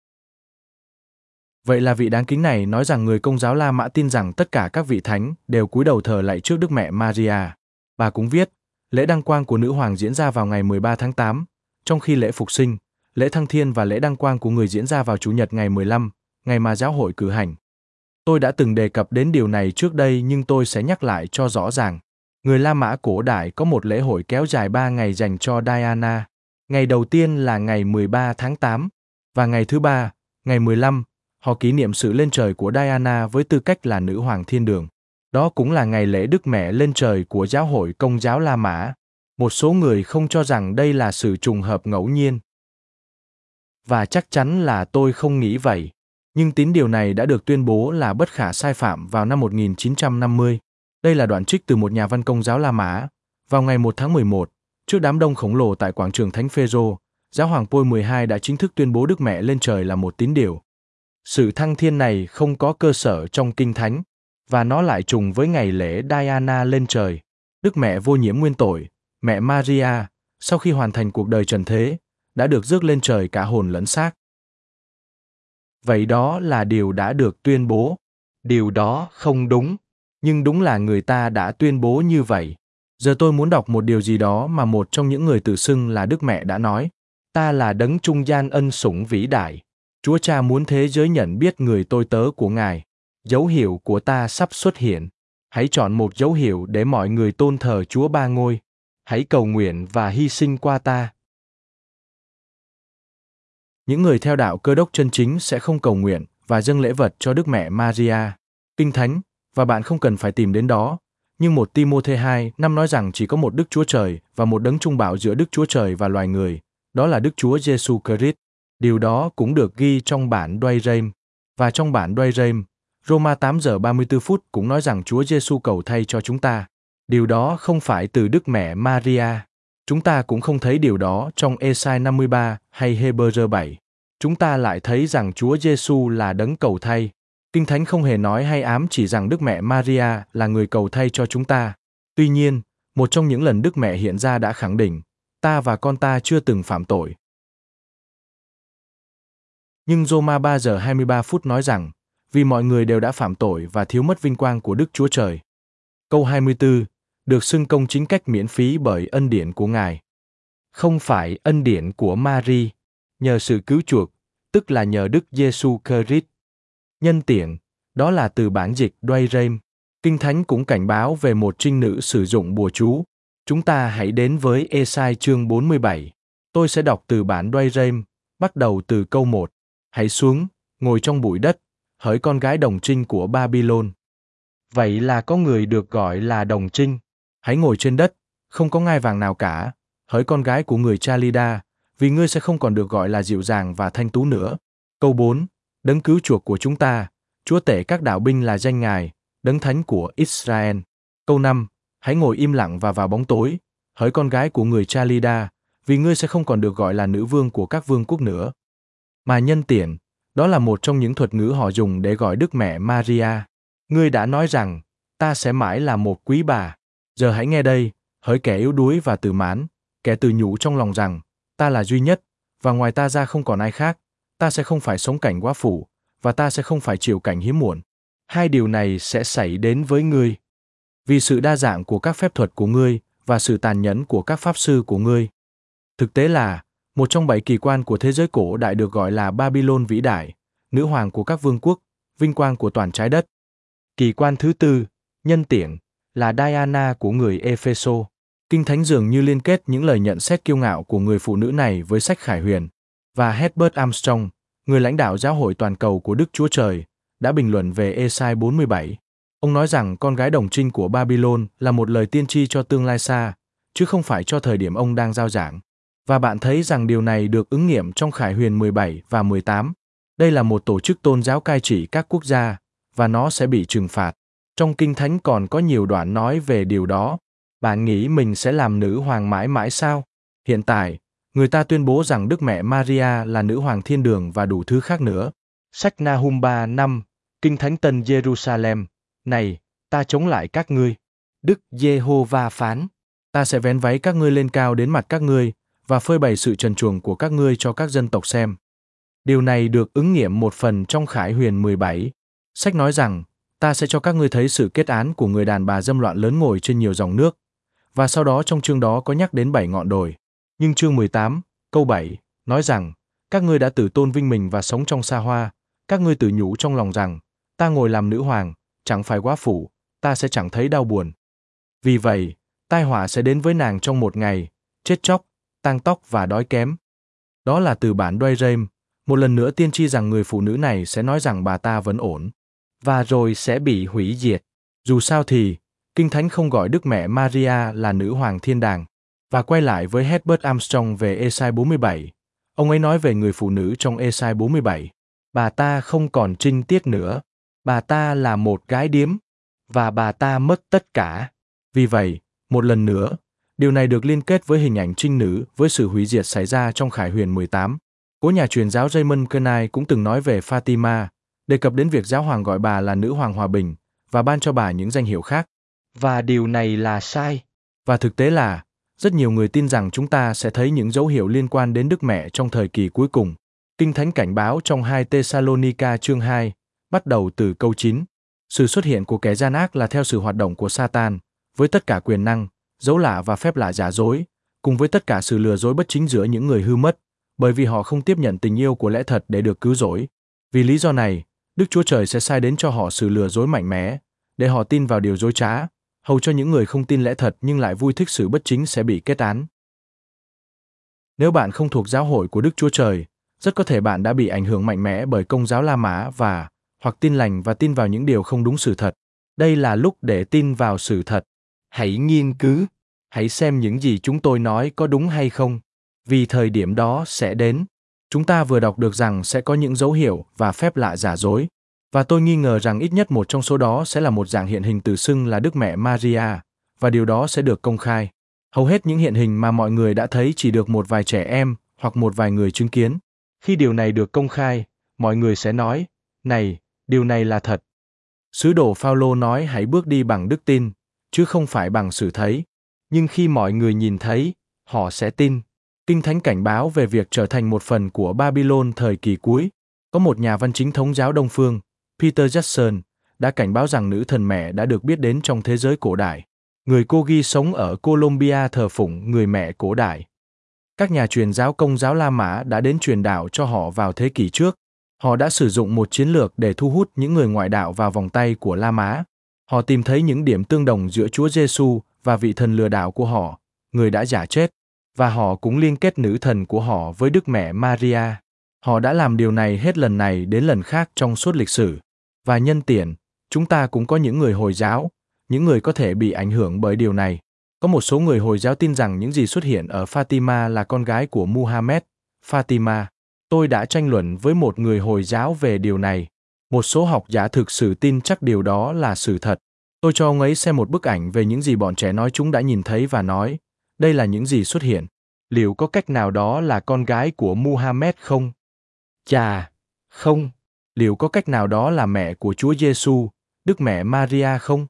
Vậy là vị đáng kính này nói rằng người Công giáo La Mã tin rằng tất cả các vị thánh đều cúi đầu thờ lạy trước Đức Mẹ Maria. Bà cũng viết, lễ đăng quang của Nữ Hoàng diễn ra vào ngày 13 tháng 8, trong khi lễ phục sinh, lễ thăng thiên và lễ đăng quang của người diễn ra vào Chủ nhật ngày 15, ngày mà giáo hội cử hành. Tôi đã từng đề cập đến điều này trước đây nhưng tôi sẽ nhắc lại cho rõ ràng. Người La Mã cổ đại có một lễ hội kéo dài 3 ngày dành cho Diana. Ngày đầu tiên là ngày 13 tháng 8, và ngày thứ ba, ngày 15, họ kỷ niệm sự lên trời của Diana với tư cách là Nữ Hoàng Thiên Đường. Đó cũng là ngày lễ Đức Mẹ lên trời của giáo hội Công giáo La Mã. Một số người không cho rằng đây là sự trùng hợp ngẫu nhiên. Và chắc chắn là tôi không nghĩ vậy. Nhưng tín điều này đã được tuyên bố là bất khả sai phạm vào năm 1950. Đây là đoạn trích từ một nhà văn Công giáo La Mã. Vào ngày 1 tháng 11, trước đám đông khổng lồ tại quảng trường Thánh Phêrô, Giáo hoàng Paul 12 đã chính thức tuyên bố Đức Mẹ lên trời là một tín điều. Sự thăng thiên này không có cơ sở trong Kinh Thánh, và nó lại trùng với ngày lễ Diana lên trời. Đức Mẹ vô nhiễm nguyên tội, mẹ Maria, sau khi hoàn thành cuộc đời trần thế, đã được rước lên trời cả hồn lẫn xác. Vậy đó là điều đã được tuyên bố. Điều đó không đúng, nhưng đúng là người ta đã tuyên bố như vậy. Giờ tôi muốn đọc một điều gì đó mà một trong những người tự xưng là Đức Mẹ đã nói. Ta là đấng trung gian ân sủng vĩ đại. Chúa Cha muốn thế giới nhận biết người tôi tớ của Ngài. Dấu hiệu của ta sắp xuất hiện. Hãy chọn một dấu hiệu để mọi người tôn thờ Chúa Ba Ngôi. Hãy cầu nguyện và hy sinh qua ta. Những người theo đạo Cơ đốc chân chính sẽ không cầu nguyện và dâng lễ vật cho Đức Mẹ Maria. Kinh Thánh, và bạn không cần phải tìm đến đó. Nhưng 1 Ti-mô-thê 2:5 nói rằng chỉ có một Đức Chúa Trời và một đấng trung bảo giữa Đức Chúa Trời và loài người. Đó là Đức Chúa Giêsu Christ. Điều đó cũng được ghi trong bản Đoay Rêm. Và trong bản Đoay Rêm, Roma 8:34 cũng nói rằng Chúa Giêsu cầu thay cho chúng ta. Điều đó không phải từ Đức Mẹ Maria. Chúng ta cũng không thấy điều đó trong Ê-sai 53 hay Hê-bơ-rơ 7. Chúng ta lại thấy rằng Chúa Giêsu là đấng cầu thay. Kinh Thánh không hề nói hay ám chỉ rằng Đức Mẹ Maria là người cầu thay cho chúng ta. Tuy nhiên, một trong những lần Đức Mẹ hiện ra đã khẳng định, ta và con ta chưa từng phạm tội. Nhưng Roma 3:23 nói rằng, vì mọi người đều đã phạm tội và thiếu mất vinh quang của Đức Chúa Trời. Câu 24, được xưng công chính cách miễn phí bởi ân điển của Ngài. Không phải ân điển của Mary, nhờ sự cứu chuộc, tức là nhờ Đức Giêsu Christ. Nhân tiện, đó là từ bản dịch Đoay Rêm. Kinh Thánh cũng cảnh báo về một trinh nữ sử dụng bùa chú. Chúng ta hãy đến với Ê-sai chương 47. Tôi sẽ đọc từ bản Đoay Rêm, bắt đầu từ câu 1. Hãy xuống, ngồi trong bụi đất, hỡi con gái đồng trinh của Babylon. Vậy là có người được gọi là đồng trinh. Hãy ngồi trên đất, không có ngai vàng nào cả, hỡi con gái của người Chalida, vì ngươi sẽ không còn được gọi là dịu dàng và thanh tú nữa. Câu 4. Đấng cứu chuộc của chúng ta, Chúa tể các đạo binh là danh Ngài, đấng thánh của Israel. Câu 5. Hãy ngồi im lặng và vào bóng tối, hỡi con gái của người Chalida, vì ngươi sẽ không còn được gọi là nữ vương của các vương quốc nữa. Mà nhân tiện, đó là một trong những thuật ngữ họ dùng để gọi Đức Mẹ Maria. Ngươi đã nói rằng, ta sẽ mãi là một quý bà. Giờ hãy nghe đây, hỡi kẻ yếu đuối và tự mãn, kẻ tự nhủ trong lòng rằng, ta là duy nhất, và ngoài ta ra không còn ai khác, ta sẽ không phải sống cảnh quá phụ, và ta sẽ không phải chịu cảnh hiếm muộn. Hai điều này sẽ xảy đến với ngươi. Vì sự đa dạng của các phép thuật của ngươi và sự tàn nhẫn của các pháp sư của ngươi. Thực tế là, một trong 7 kỳ quan của thế giới cổ đại được gọi là Babylon vĩ đại, nữ hoàng của các vương quốc, vinh quang của toàn trái đất. Kỳ quan thứ tư, nhân tiện, là Diana của người Epheso. Kinh Thánh dường như liên kết những lời nhận xét kiêu ngạo của người phụ nữ này với sách Khải Huyền. Và Herbert Armstrong, người lãnh đạo giáo hội toàn cầu của Đức Chúa Trời, đã bình luận về Ê-sai 47. Ông nói rằng con gái đồng trinh của Babylon là một lời tiên tri cho tương lai xa, chứ không phải cho thời điểm ông đang giao giảng. Và bạn thấy rằng điều này được ứng nghiệm trong Khải Huyền 17 và 18. Đây là một tổ chức tôn giáo cai trị các quốc gia, và nó sẽ bị trừng phạt. Trong Kinh Thánh còn có nhiều đoạn nói về điều đó. Bạn nghĩ mình sẽ làm nữ hoàng mãi mãi sao? Hiện tại, người ta tuyên bố rằng Đức Mẹ Maria là nữ hoàng thiên đường và đủ thứ khác nữa. Sách Nahum 3:5, Kinh Thánh Tân Jerusalem. Này, ta chống lại các ngươi. Đức Giê-hô-va phán, ta sẽ vén váy các ngươi lên cao đến mặt các ngươi, và phơi bày sự trần truồng của các ngươi cho các dân tộc xem. Điều này được ứng nghiệm một phần trong Khải Huyền 17. Sách nói rằng, ta sẽ cho các ngươi thấy sự kết án của người đàn bà dâm loạn lớn ngồi trên nhiều dòng nước. Và sau đó trong chương đó có nhắc đến 7 ngọn đồi. Nhưng chương 18, câu 7, nói rằng, các ngươi đã tự tôn vinh mình và sống trong xa hoa, các ngươi tự nhủ trong lòng rằng, ta ngồi làm nữ hoàng, chẳng phải quá phụ, ta sẽ chẳng thấy đau buồn. Vì vậy, tai họa sẽ đến với nàng trong một ngày, chết chóc, tang tóc và đói kém. Đó là từ bản Đoay Rêm, một lần nữa tiên tri rằng người phụ nữ này sẽ nói rằng bà ta vẫn ổn, và rồi sẽ bị hủy diệt. Dù sao thì, Kinh Thánh không gọi Đức Mẹ Maria là nữ hoàng thiên đàng. Và quay lại với Herbert Armstrong về Ê-sai 47, ông ấy nói về người phụ nữ trong Ê-sai 47. Bà ta không còn trinh tiết nữa. Bà ta là một gái điếm. Và bà ta mất tất cả. Vì vậy, một lần nữa, điều này được liên kết với hình ảnh trinh nữ với sự hủy diệt xảy ra trong Khải Huyền 18. Cố nhà truyền giáo Raymond Kernay cũng từng nói về Fatima, đề cập đến việc giáo hoàng gọi bà là nữ hoàng hòa bình và ban cho bà những danh hiệu khác. Và điều này là sai. Và thực tế là, rất nhiều người tin rằng chúng ta sẽ thấy những dấu hiệu liên quan đến Đức Mẹ trong thời kỳ cuối cùng. Kinh Thánh cảnh báo trong 2 Thessalonica chương 2, bắt đầu từ câu 9. Sự xuất hiện của kẻ gian ác là theo sự hoạt động của Satan, với tất cả quyền năng, dấu lạ và phép lạ giả dối, cùng với tất cả sự lừa dối bất chính giữa những người hư mất, bởi vì họ không tiếp nhận tình yêu của lẽ thật để được cứu rỗi. Vì lý do này, Đức Chúa Trời sẽ sai đến cho họ sự lừa dối mạnh mẽ, để họ tin vào điều dối trá, hầu cho những người không tin lẽ thật nhưng lại vui thích sự bất chính sẽ bị kết án. Nếu bạn không thuộc giáo hội của Đức Chúa Trời, rất có thể bạn đã bị ảnh hưởng mạnh mẽ bởi Công giáo La Mã hoặc tin lành và tin vào những điều không đúng sự thật. Đây là lúc để tin vào sự thật. Hãy nghiên cứu, hãy xem những gì chúng tôi nói có đúng hay không, vì thời điểm đó sẽ đến. Chúng ta vừa đọc được rằng sẽ có những dấu hiệu và phép lạ giả dối, và tôi nghi ngờ rằng ít nhất một trong số đó sẽ là một dạng hiện hình tự xưng là Đức Mẹ Maria, và điều đó sẽ được công khai. Hầu hết những hiện hình mà mọi người đã thấy chỉ được một vài trẻ em hoặc một vài người chứng kiến. Khi điều này được công khai, mọi người sẽ nói, này, điều này là thật. Sứ đồ Phao-lô nói hãy bước đi bằng đức tin, chứ không phải bằng sự thấy. Nhưng khi mọi người nhìn thấy, họ sẽ tin. Kinh Thánh cảnh báo về việc trở thành một phần của Babylon thời kỳ cuối. Có một nhà văn chính thống giáo Đông phương, Peter Jackson, đã cảnh báo rằng nữ thần mẹ đã được biết đến trong thế giới cổ đại. Người Kogi sống ở Colombia thờ phụng người mẹ cổ đại. Các nhà truyền giáo Công giáo La Mã đã đến truyền đạo cho họ vào thế kỷ trước. Họ đã sử dụng một chiến lược để thu hút những người ngoại đạo vào vòng tay của La Mã. Họ tìm thấy những điểm tương đồng giữa Chúa Giêsu và vị thần lừa đảo của họ, người đã giả chết, và họ cũng liên kết nữ thần của họ với Đức Mẹ Maria. Họ đã làm điều này hết lần này đến lần khác trong suốt lịch sử. Và nhân tiện, chúng ta cũng có những người Hồi giáo, những người có thể bị ảnh hưởng bởi điều này. Có một số người Hồi giáo tin rằng những gì xuất hiện ở Fatima là con gái của Muhammad, Fatima. Tôi đã tranh luận với một người Hồi giáo về điều này. Một số học giả thực sự tin chắc điều đó là sự thật. Tôi cho ông ấy xem một bức ảnh về những gì bọn trẻ nói chúng đã nhìn thấy và nói, đây là những gì xuất hiện. Liệu có cách nào đó là con gái của Muhammad không? Chà, không. Liệu có cách nào đó là mẹ của Chúa Giêsu, Đức Mẹ Maria không?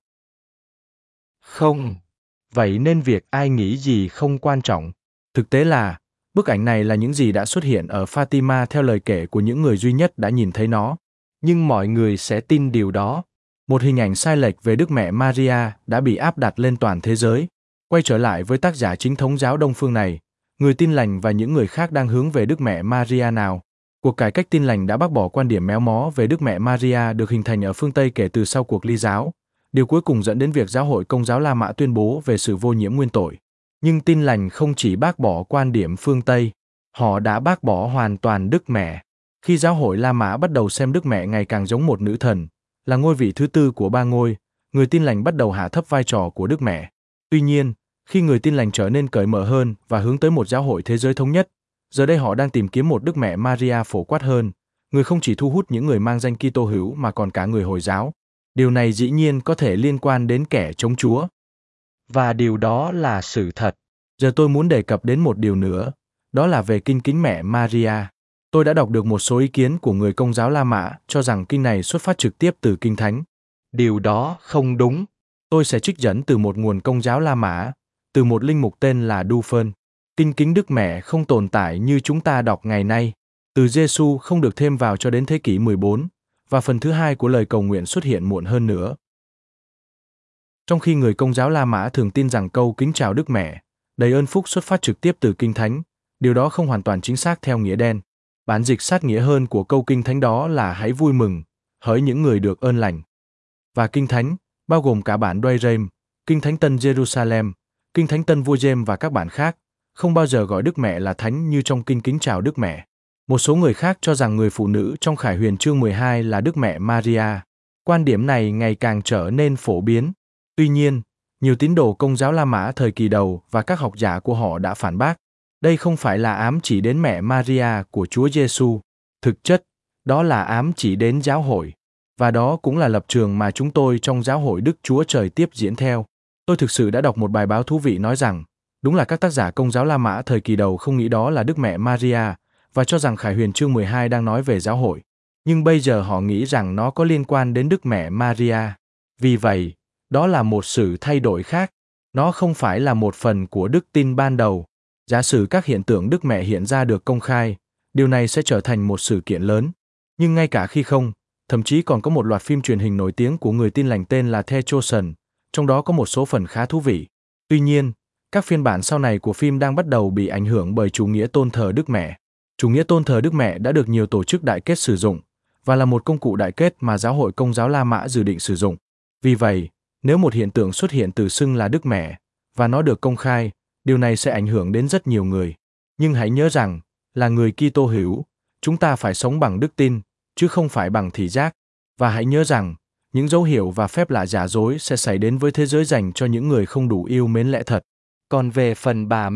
Không. Vậy nên việc ai nghĩ gì không quan trọng. Thực tế là, bức ảnh này là những gì đã xuất hiện ở Fatima theo lời kể của những người duy nhất đã nhìn thấy nó. Nhưng mọi người sẽ tin điều đó. Một hình ảnh sai lệch về Đức Mẹ Maria đã bị áp đặt lên toàn thế giới. Quay trở lại với tác giả chính thống giáo Đông phương này, người tin lành và những người khác đang hướng về Đức Mẹ Maria nào. Cuộc cải cách tin lành đã bác bỏ quan điểm méo mó về Đức Mẹ Maria được hình thành ở phương Tây kể từ sau cuộc ly giáo. Điều cuối cùng dẫn đến việc giáo hội Công giáo La Mã tuyên bố về sự vô nhiễm nguyên tội. Nhưng tin lành không chỉ bác bỏ quan điểm phương Tây, họ đã bác bỏ hoàn toàn Đức Mẹ. Khi giáo hội La Mã bắt đầu xem Đức Mẹ ngày càng giống một nữ thần, là ngôi vị thứ tư của ba ngôi, người tin lành bắt đầu hạ thấp vai trò của Đức Mẹ. Tuy nhiên, khi người tin lành trở nên cởi mở hơn và hướng tới một giáo hội thế giới thống nhất, giờ đây họ đang tìm kiếm một Đức Mẹ Maria phổ quát hơn, người không chỉ thu hút những người mang danh Kitô hữu mà còn cả người Hồi giáo. Điều này dĩ nhiên có thể liên quan đến kẻ chống Chúa. Và điều đó là sự thật. Giờ tôi muốn đề cập đến một điều nữa, đó là về kinh kính mẹ Maria. Tôi đã đọc được một số ý kiến của người Công giáo La Mã cho rằng kinh này xuất phát trực tiếp từ Kinh Thánh. Điều đó không đúng. Tôi sẽ trích dẫn từ một nguồn Công giáo La Mã, từ một linh mục tên là Duphern. Kinh kính Đức Mẹ không tồn tại như chúng ta đọc ngày nay. Từ Giêsu không được thêm vào cho đến thế kỷ 14, và phần thứ hai của lời cầu nguyện xuất hiện muộn hơn nữa. Trong khi người Công giáo La Mã thường tin rằng câu kính chào Đức Mẹ, đầy ơn phúc xuất phát trực tiếp từ Kinh Thánh, điều đó không hoàn toàn chính xác theo nghĩa đen. Bản dịch sát nghĩa hơn của câu Kinh Thánh đó là hãy vui mừng, hỡi những người được ơn lành. Và Kinh Thánh, bao gồm cả bản Douay Rheims, Kinh Thánh Tân Jerusalem, Kinh Thánh Tân Vua James và các bản khác, không bao giờ gọi Đức Mẹ là Thánh như trong kinh kính chào Đức Mẹ. Một số người khác cho rằng người phụ nữ trong Khải Huyền chương 12 là Đức Mẹ Maria. Quan điểm này ngày càng trở nên phổ biến. Tuy nhiên, nhiều tín đồ Công giáo La Mã thời kỳ đầu và các học giả của họ đã phản bác. Đây không phải là ám chỉ đến mẹ Maria của Chúa Giêsu. Thực chất, đó là ám chỉ đến giáo hội. Và đó cũng là lập trường mà chúng tôi trong giáo hội Đức Chúa Trời tiếp diễn theo. Tôi thực sự đã đọc một bài báo thú vị nói rằng, đúng là các tác giả Công giáo La Mã thời kỳ đầu không nghĩ đó là Đức Mẹ Maria và cho rằng Khải Huyền chương 12 đang nói về giáo hội. Nhưng bây giờ họ nghĩ rằng nó có liên quan đến Đức Mẹ Maria. Vì vậy, đó là một sự thay đổi khác. Nó không phải là một phần của đức tin ban đầu. Giả sử các hiện tượng Đức Mẹ hiện ra được công khai, điều này sẽ trở thành một sự kiện lớn. Nhưng ngay cả khi không, thậm chí còn có một loạt phim truyền hình nổi tiếng của người Tin Lành tên là The Chosen, trong đó có một số phần khá thú vị. Tuy nhiên, các phiên bản sau này của phim đang bắt đầu bị ảnh hưởng bởi chủ nghĩa tôn thờ Đức Mẹ. Chủ nghĩa tôn thờ Đức Mẹ đã được nhiều tổ chức đại kết sử dụng và là một công cụ đại kết mà giáo hội Công giáo La Mã dự định sử dụng. Vì vậy, nếu một hiện tượng xuất hiện tự xưng là Đức Mẹ và nó được công khai, điều này sẽ ảnh hưởng đến rất nhiều người. Nhưng hãy nhớ rằng, là người Kitô hữu, chúng ta phải sống bằng đức tin, chứ không phải bằng thị giác. Và hãy nhớ rằng, những dấu hiệu và phép lạ giả dối sẽ xảy đến với thế giới dành cho những người không đủ yêu mến lẽ thật. Còn về phần bà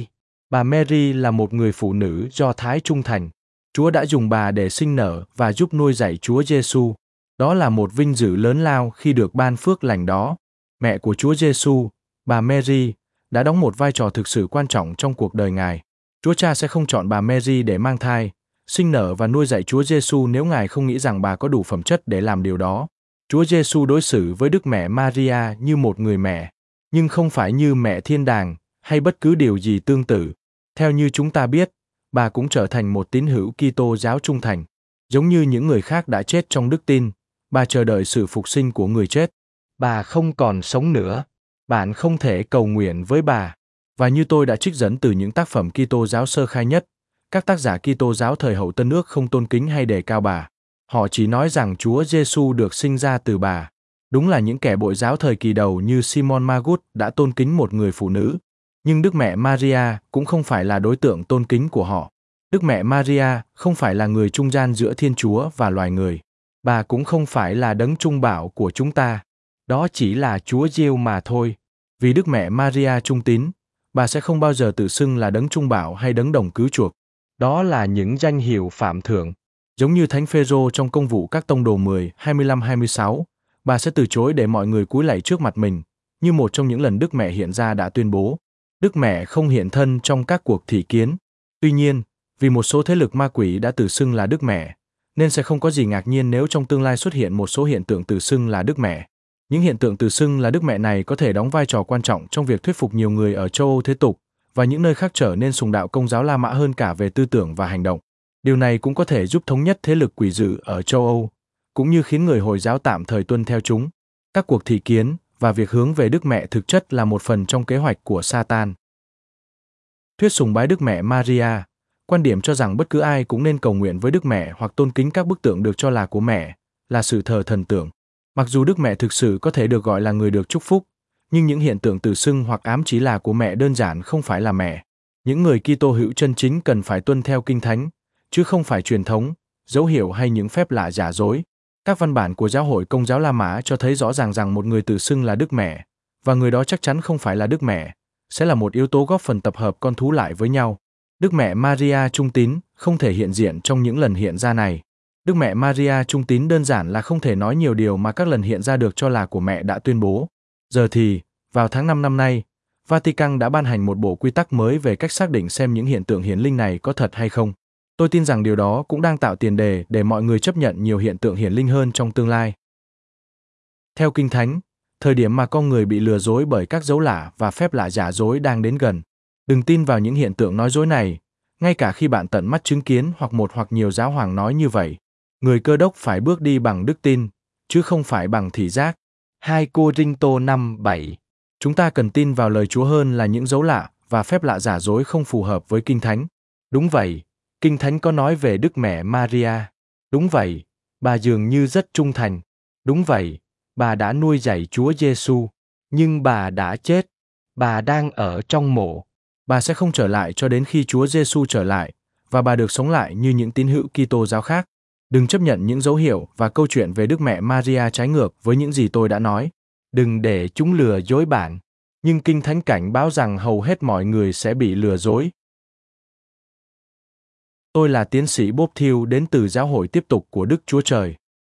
Mary là một người phụ nữ Do Thái trung thành. Chúa đã dùng bà để sinh nở và giúp nuôi dạy Chúa Giêsu. Đó là một vinh dự lớn lao khi được ban phước lành đó. Mẹ của Chúa Giêsu, bà Mary, đã đóng một vai trò thực sự quan trọng trong cuộc đời Ngài. Chúa Cha sẽ không chọn bà Mary để mang thai, sinh nở và nuôi dạy Chúa Giêsu nếu Ngài không nghĩ rằng bà có đủ phẩm chất để làm điều đó. Chúa Giêsu đối xử với Đức Mẹ Maria như một người mẹ, nhưng không phải như mẹ thiên đàng hay bất cứ điều gì tương tự. Theo như chúng ta biết, bà cũng trở thành một tín hữu Kitô giáo trung thành. Giống như những người khác đã chết trong đức tin, bà chờ đợi sự phục sinh của người chết. Bà không còn sống nữa. Bạn không thể cầu nguyện với bà. Và như tôi đã trích dẫn từ những tác phẩm Kitô giáo sơ khai nhất, các tác giả Kitô giáo thời hậu Tân Ước không tôn kính hay đề cao bà. Họ chỉ nói rằng Chúa Giêsu được sinh ra từ bà. Đúng là những kẻ bội giáo thời kỳ đầu như Simon Magus đã tôn kính một người phụ nữ. Nhưng Đức Mẹ Maria cũng không phải là đối tượng tôn kính của họ. Đức Mẹ Maria không phải là người trung gian giữa Thiên Chúa và loài người. Bà cũng không phải là đấng trung bảo của chúng ta. Đó chỉ là Chúa Giêsu mà thôi. Vì Đức Mẹ Maria trung tín, bà sẽ không bao giờ tự xưng là đấng trung bảo hay đấng đồng cứu chuộc. Đó là những danh hiệu phạm thượng. Giống như Thánh Phêrô trong Công vụ các tông đồ 10, 25-26, bà sẽ từ chối để mọi người cúi lạy trước mặt mình, như một trong những lần Đức Mẹ hiện ra đã tuyên bố. Đức Mẹ không hiện thân trong các cuộc thị kiến. Tuy nhiên, vì một số thế lực ma quỷ đã tự xưng là Đức Mẹ, nên sẽ không có gì ngạc nhiên nếu trong tương lai xuất hiện một số hiện tượng tự xưng là Đức Mẹ. Những hiện tượng tự xưng là Đức Mẹ này có thể đóng vai trò quan trọng trong việc thuyết phục nhiều người ở châu Âu thế tục và những nơi khác trở nên sùng đạo Công giáo La Mã hơn cả về tư tưởng và hành động. Điều này cũng có thể giúp thống nhất thế lực quỷ dữ ở châu Âu, cũng như khiến người Hồi giáo tạm thời tuân theo chúng. Các cuộc thị kiến và việc hướng về Đức Mẹ thực chất là một phần trong kế hoạch của Satan. Thuyết sùng bái Đức Mẹ Maria, quan điểm cho rằng bất cứ ai cũng nên cầu nguyện với Đức Mẹ hoặc tôn kính các bức tượng được cho là của mẹ, là sự thờ thần tượng. Mặc dù Đức Mẹ thực sự có thể được gọi là người được chúc phúc, nhưng những hiện tượng tự xưng hoặc ám chỉ là của mẹ đơn giản không phải là mẹ. Những người Kitô hữu chân chính cần phải tuân theo Kinh Thánh, chứ không phải truyền thống, dấu hiệu hay những phép lạ giả dối. Các văn bản của giáo hội Công giáo La Mã cho thấy rõ ràng rằng một người tự xưng là Đức Mẹ, và người đó chắc chắn không phải là Đức Mẹ, sẽ là một yếu tố góp phần tập hợp con thú lại với nhau. Đức Mẹ Maria trung tín không thể hiện diện trong những lần hiện ra này. Đức Mẹ Maria trung tín đơn giản là không thể nói nhiều điều mà các lần hiện ra được cho là của mẹ đã tuyên bố. Giờ thì, vào tháng 5 năm nay, Vatican đã ban hành một bộ quy tắc mới về cách xác định xem những hiện tượng hiển linh này có thật hay không. Tôi tin rằng điều đó cũng đang tạo tiền đề để mọi người chấp nhận nhiều hiện tượng hiển linh hơn trong tương lai. Theo Kinh Thánh, thời điểm mà con người bị lừa dối bởi các dấu lạ và phép lạ giả dối đang đến gần. Đừng tin vào những hiện tượng nói dối này, ngay cả khi bạn tận mắt chứng kiến hoặc một hoặc nhiều giáo hoàng nói như vậy. Người Cơ Đốc phải bước đi bằng đức tin, chứ không phải bằng thị giác. 2 Cô-rinh-tô 5:7. Chúng ta cần tin vào lời Chúa hơn là những dấu lạ và phép lạ giả dối không phù hợp với Kinh Thánh. Đúng vậy, Kinh Thánh có nói về Đức Mẹ Maria. Đúng vậy, bà dường như rất trung thành. Đúng vậy, bà đã nuôi dạy Chúa Giêsu, nhưng bà đã chết. Bà đang ở trong mộ. Bà sẽ không trở lại cho đến khi Chúa Giêsu trở lại, và bà được sống lại như những tín hữu Kitô giáo khác. Đừng chấp nhận những dấu hiệu và câu chuyện về Đức Mẹ Maria trái ngược với những gì tôi đã nói. Đừng để chúng lừa dối bạn. Nhưng Kinh Thánh cảnh báo rằng hầu hết mọi người sẽ bị lừa dối. Tôi là tiến sĩ Bob Thiel đến từ Giáo hội Tiếp tục của Đức Chúa Trời.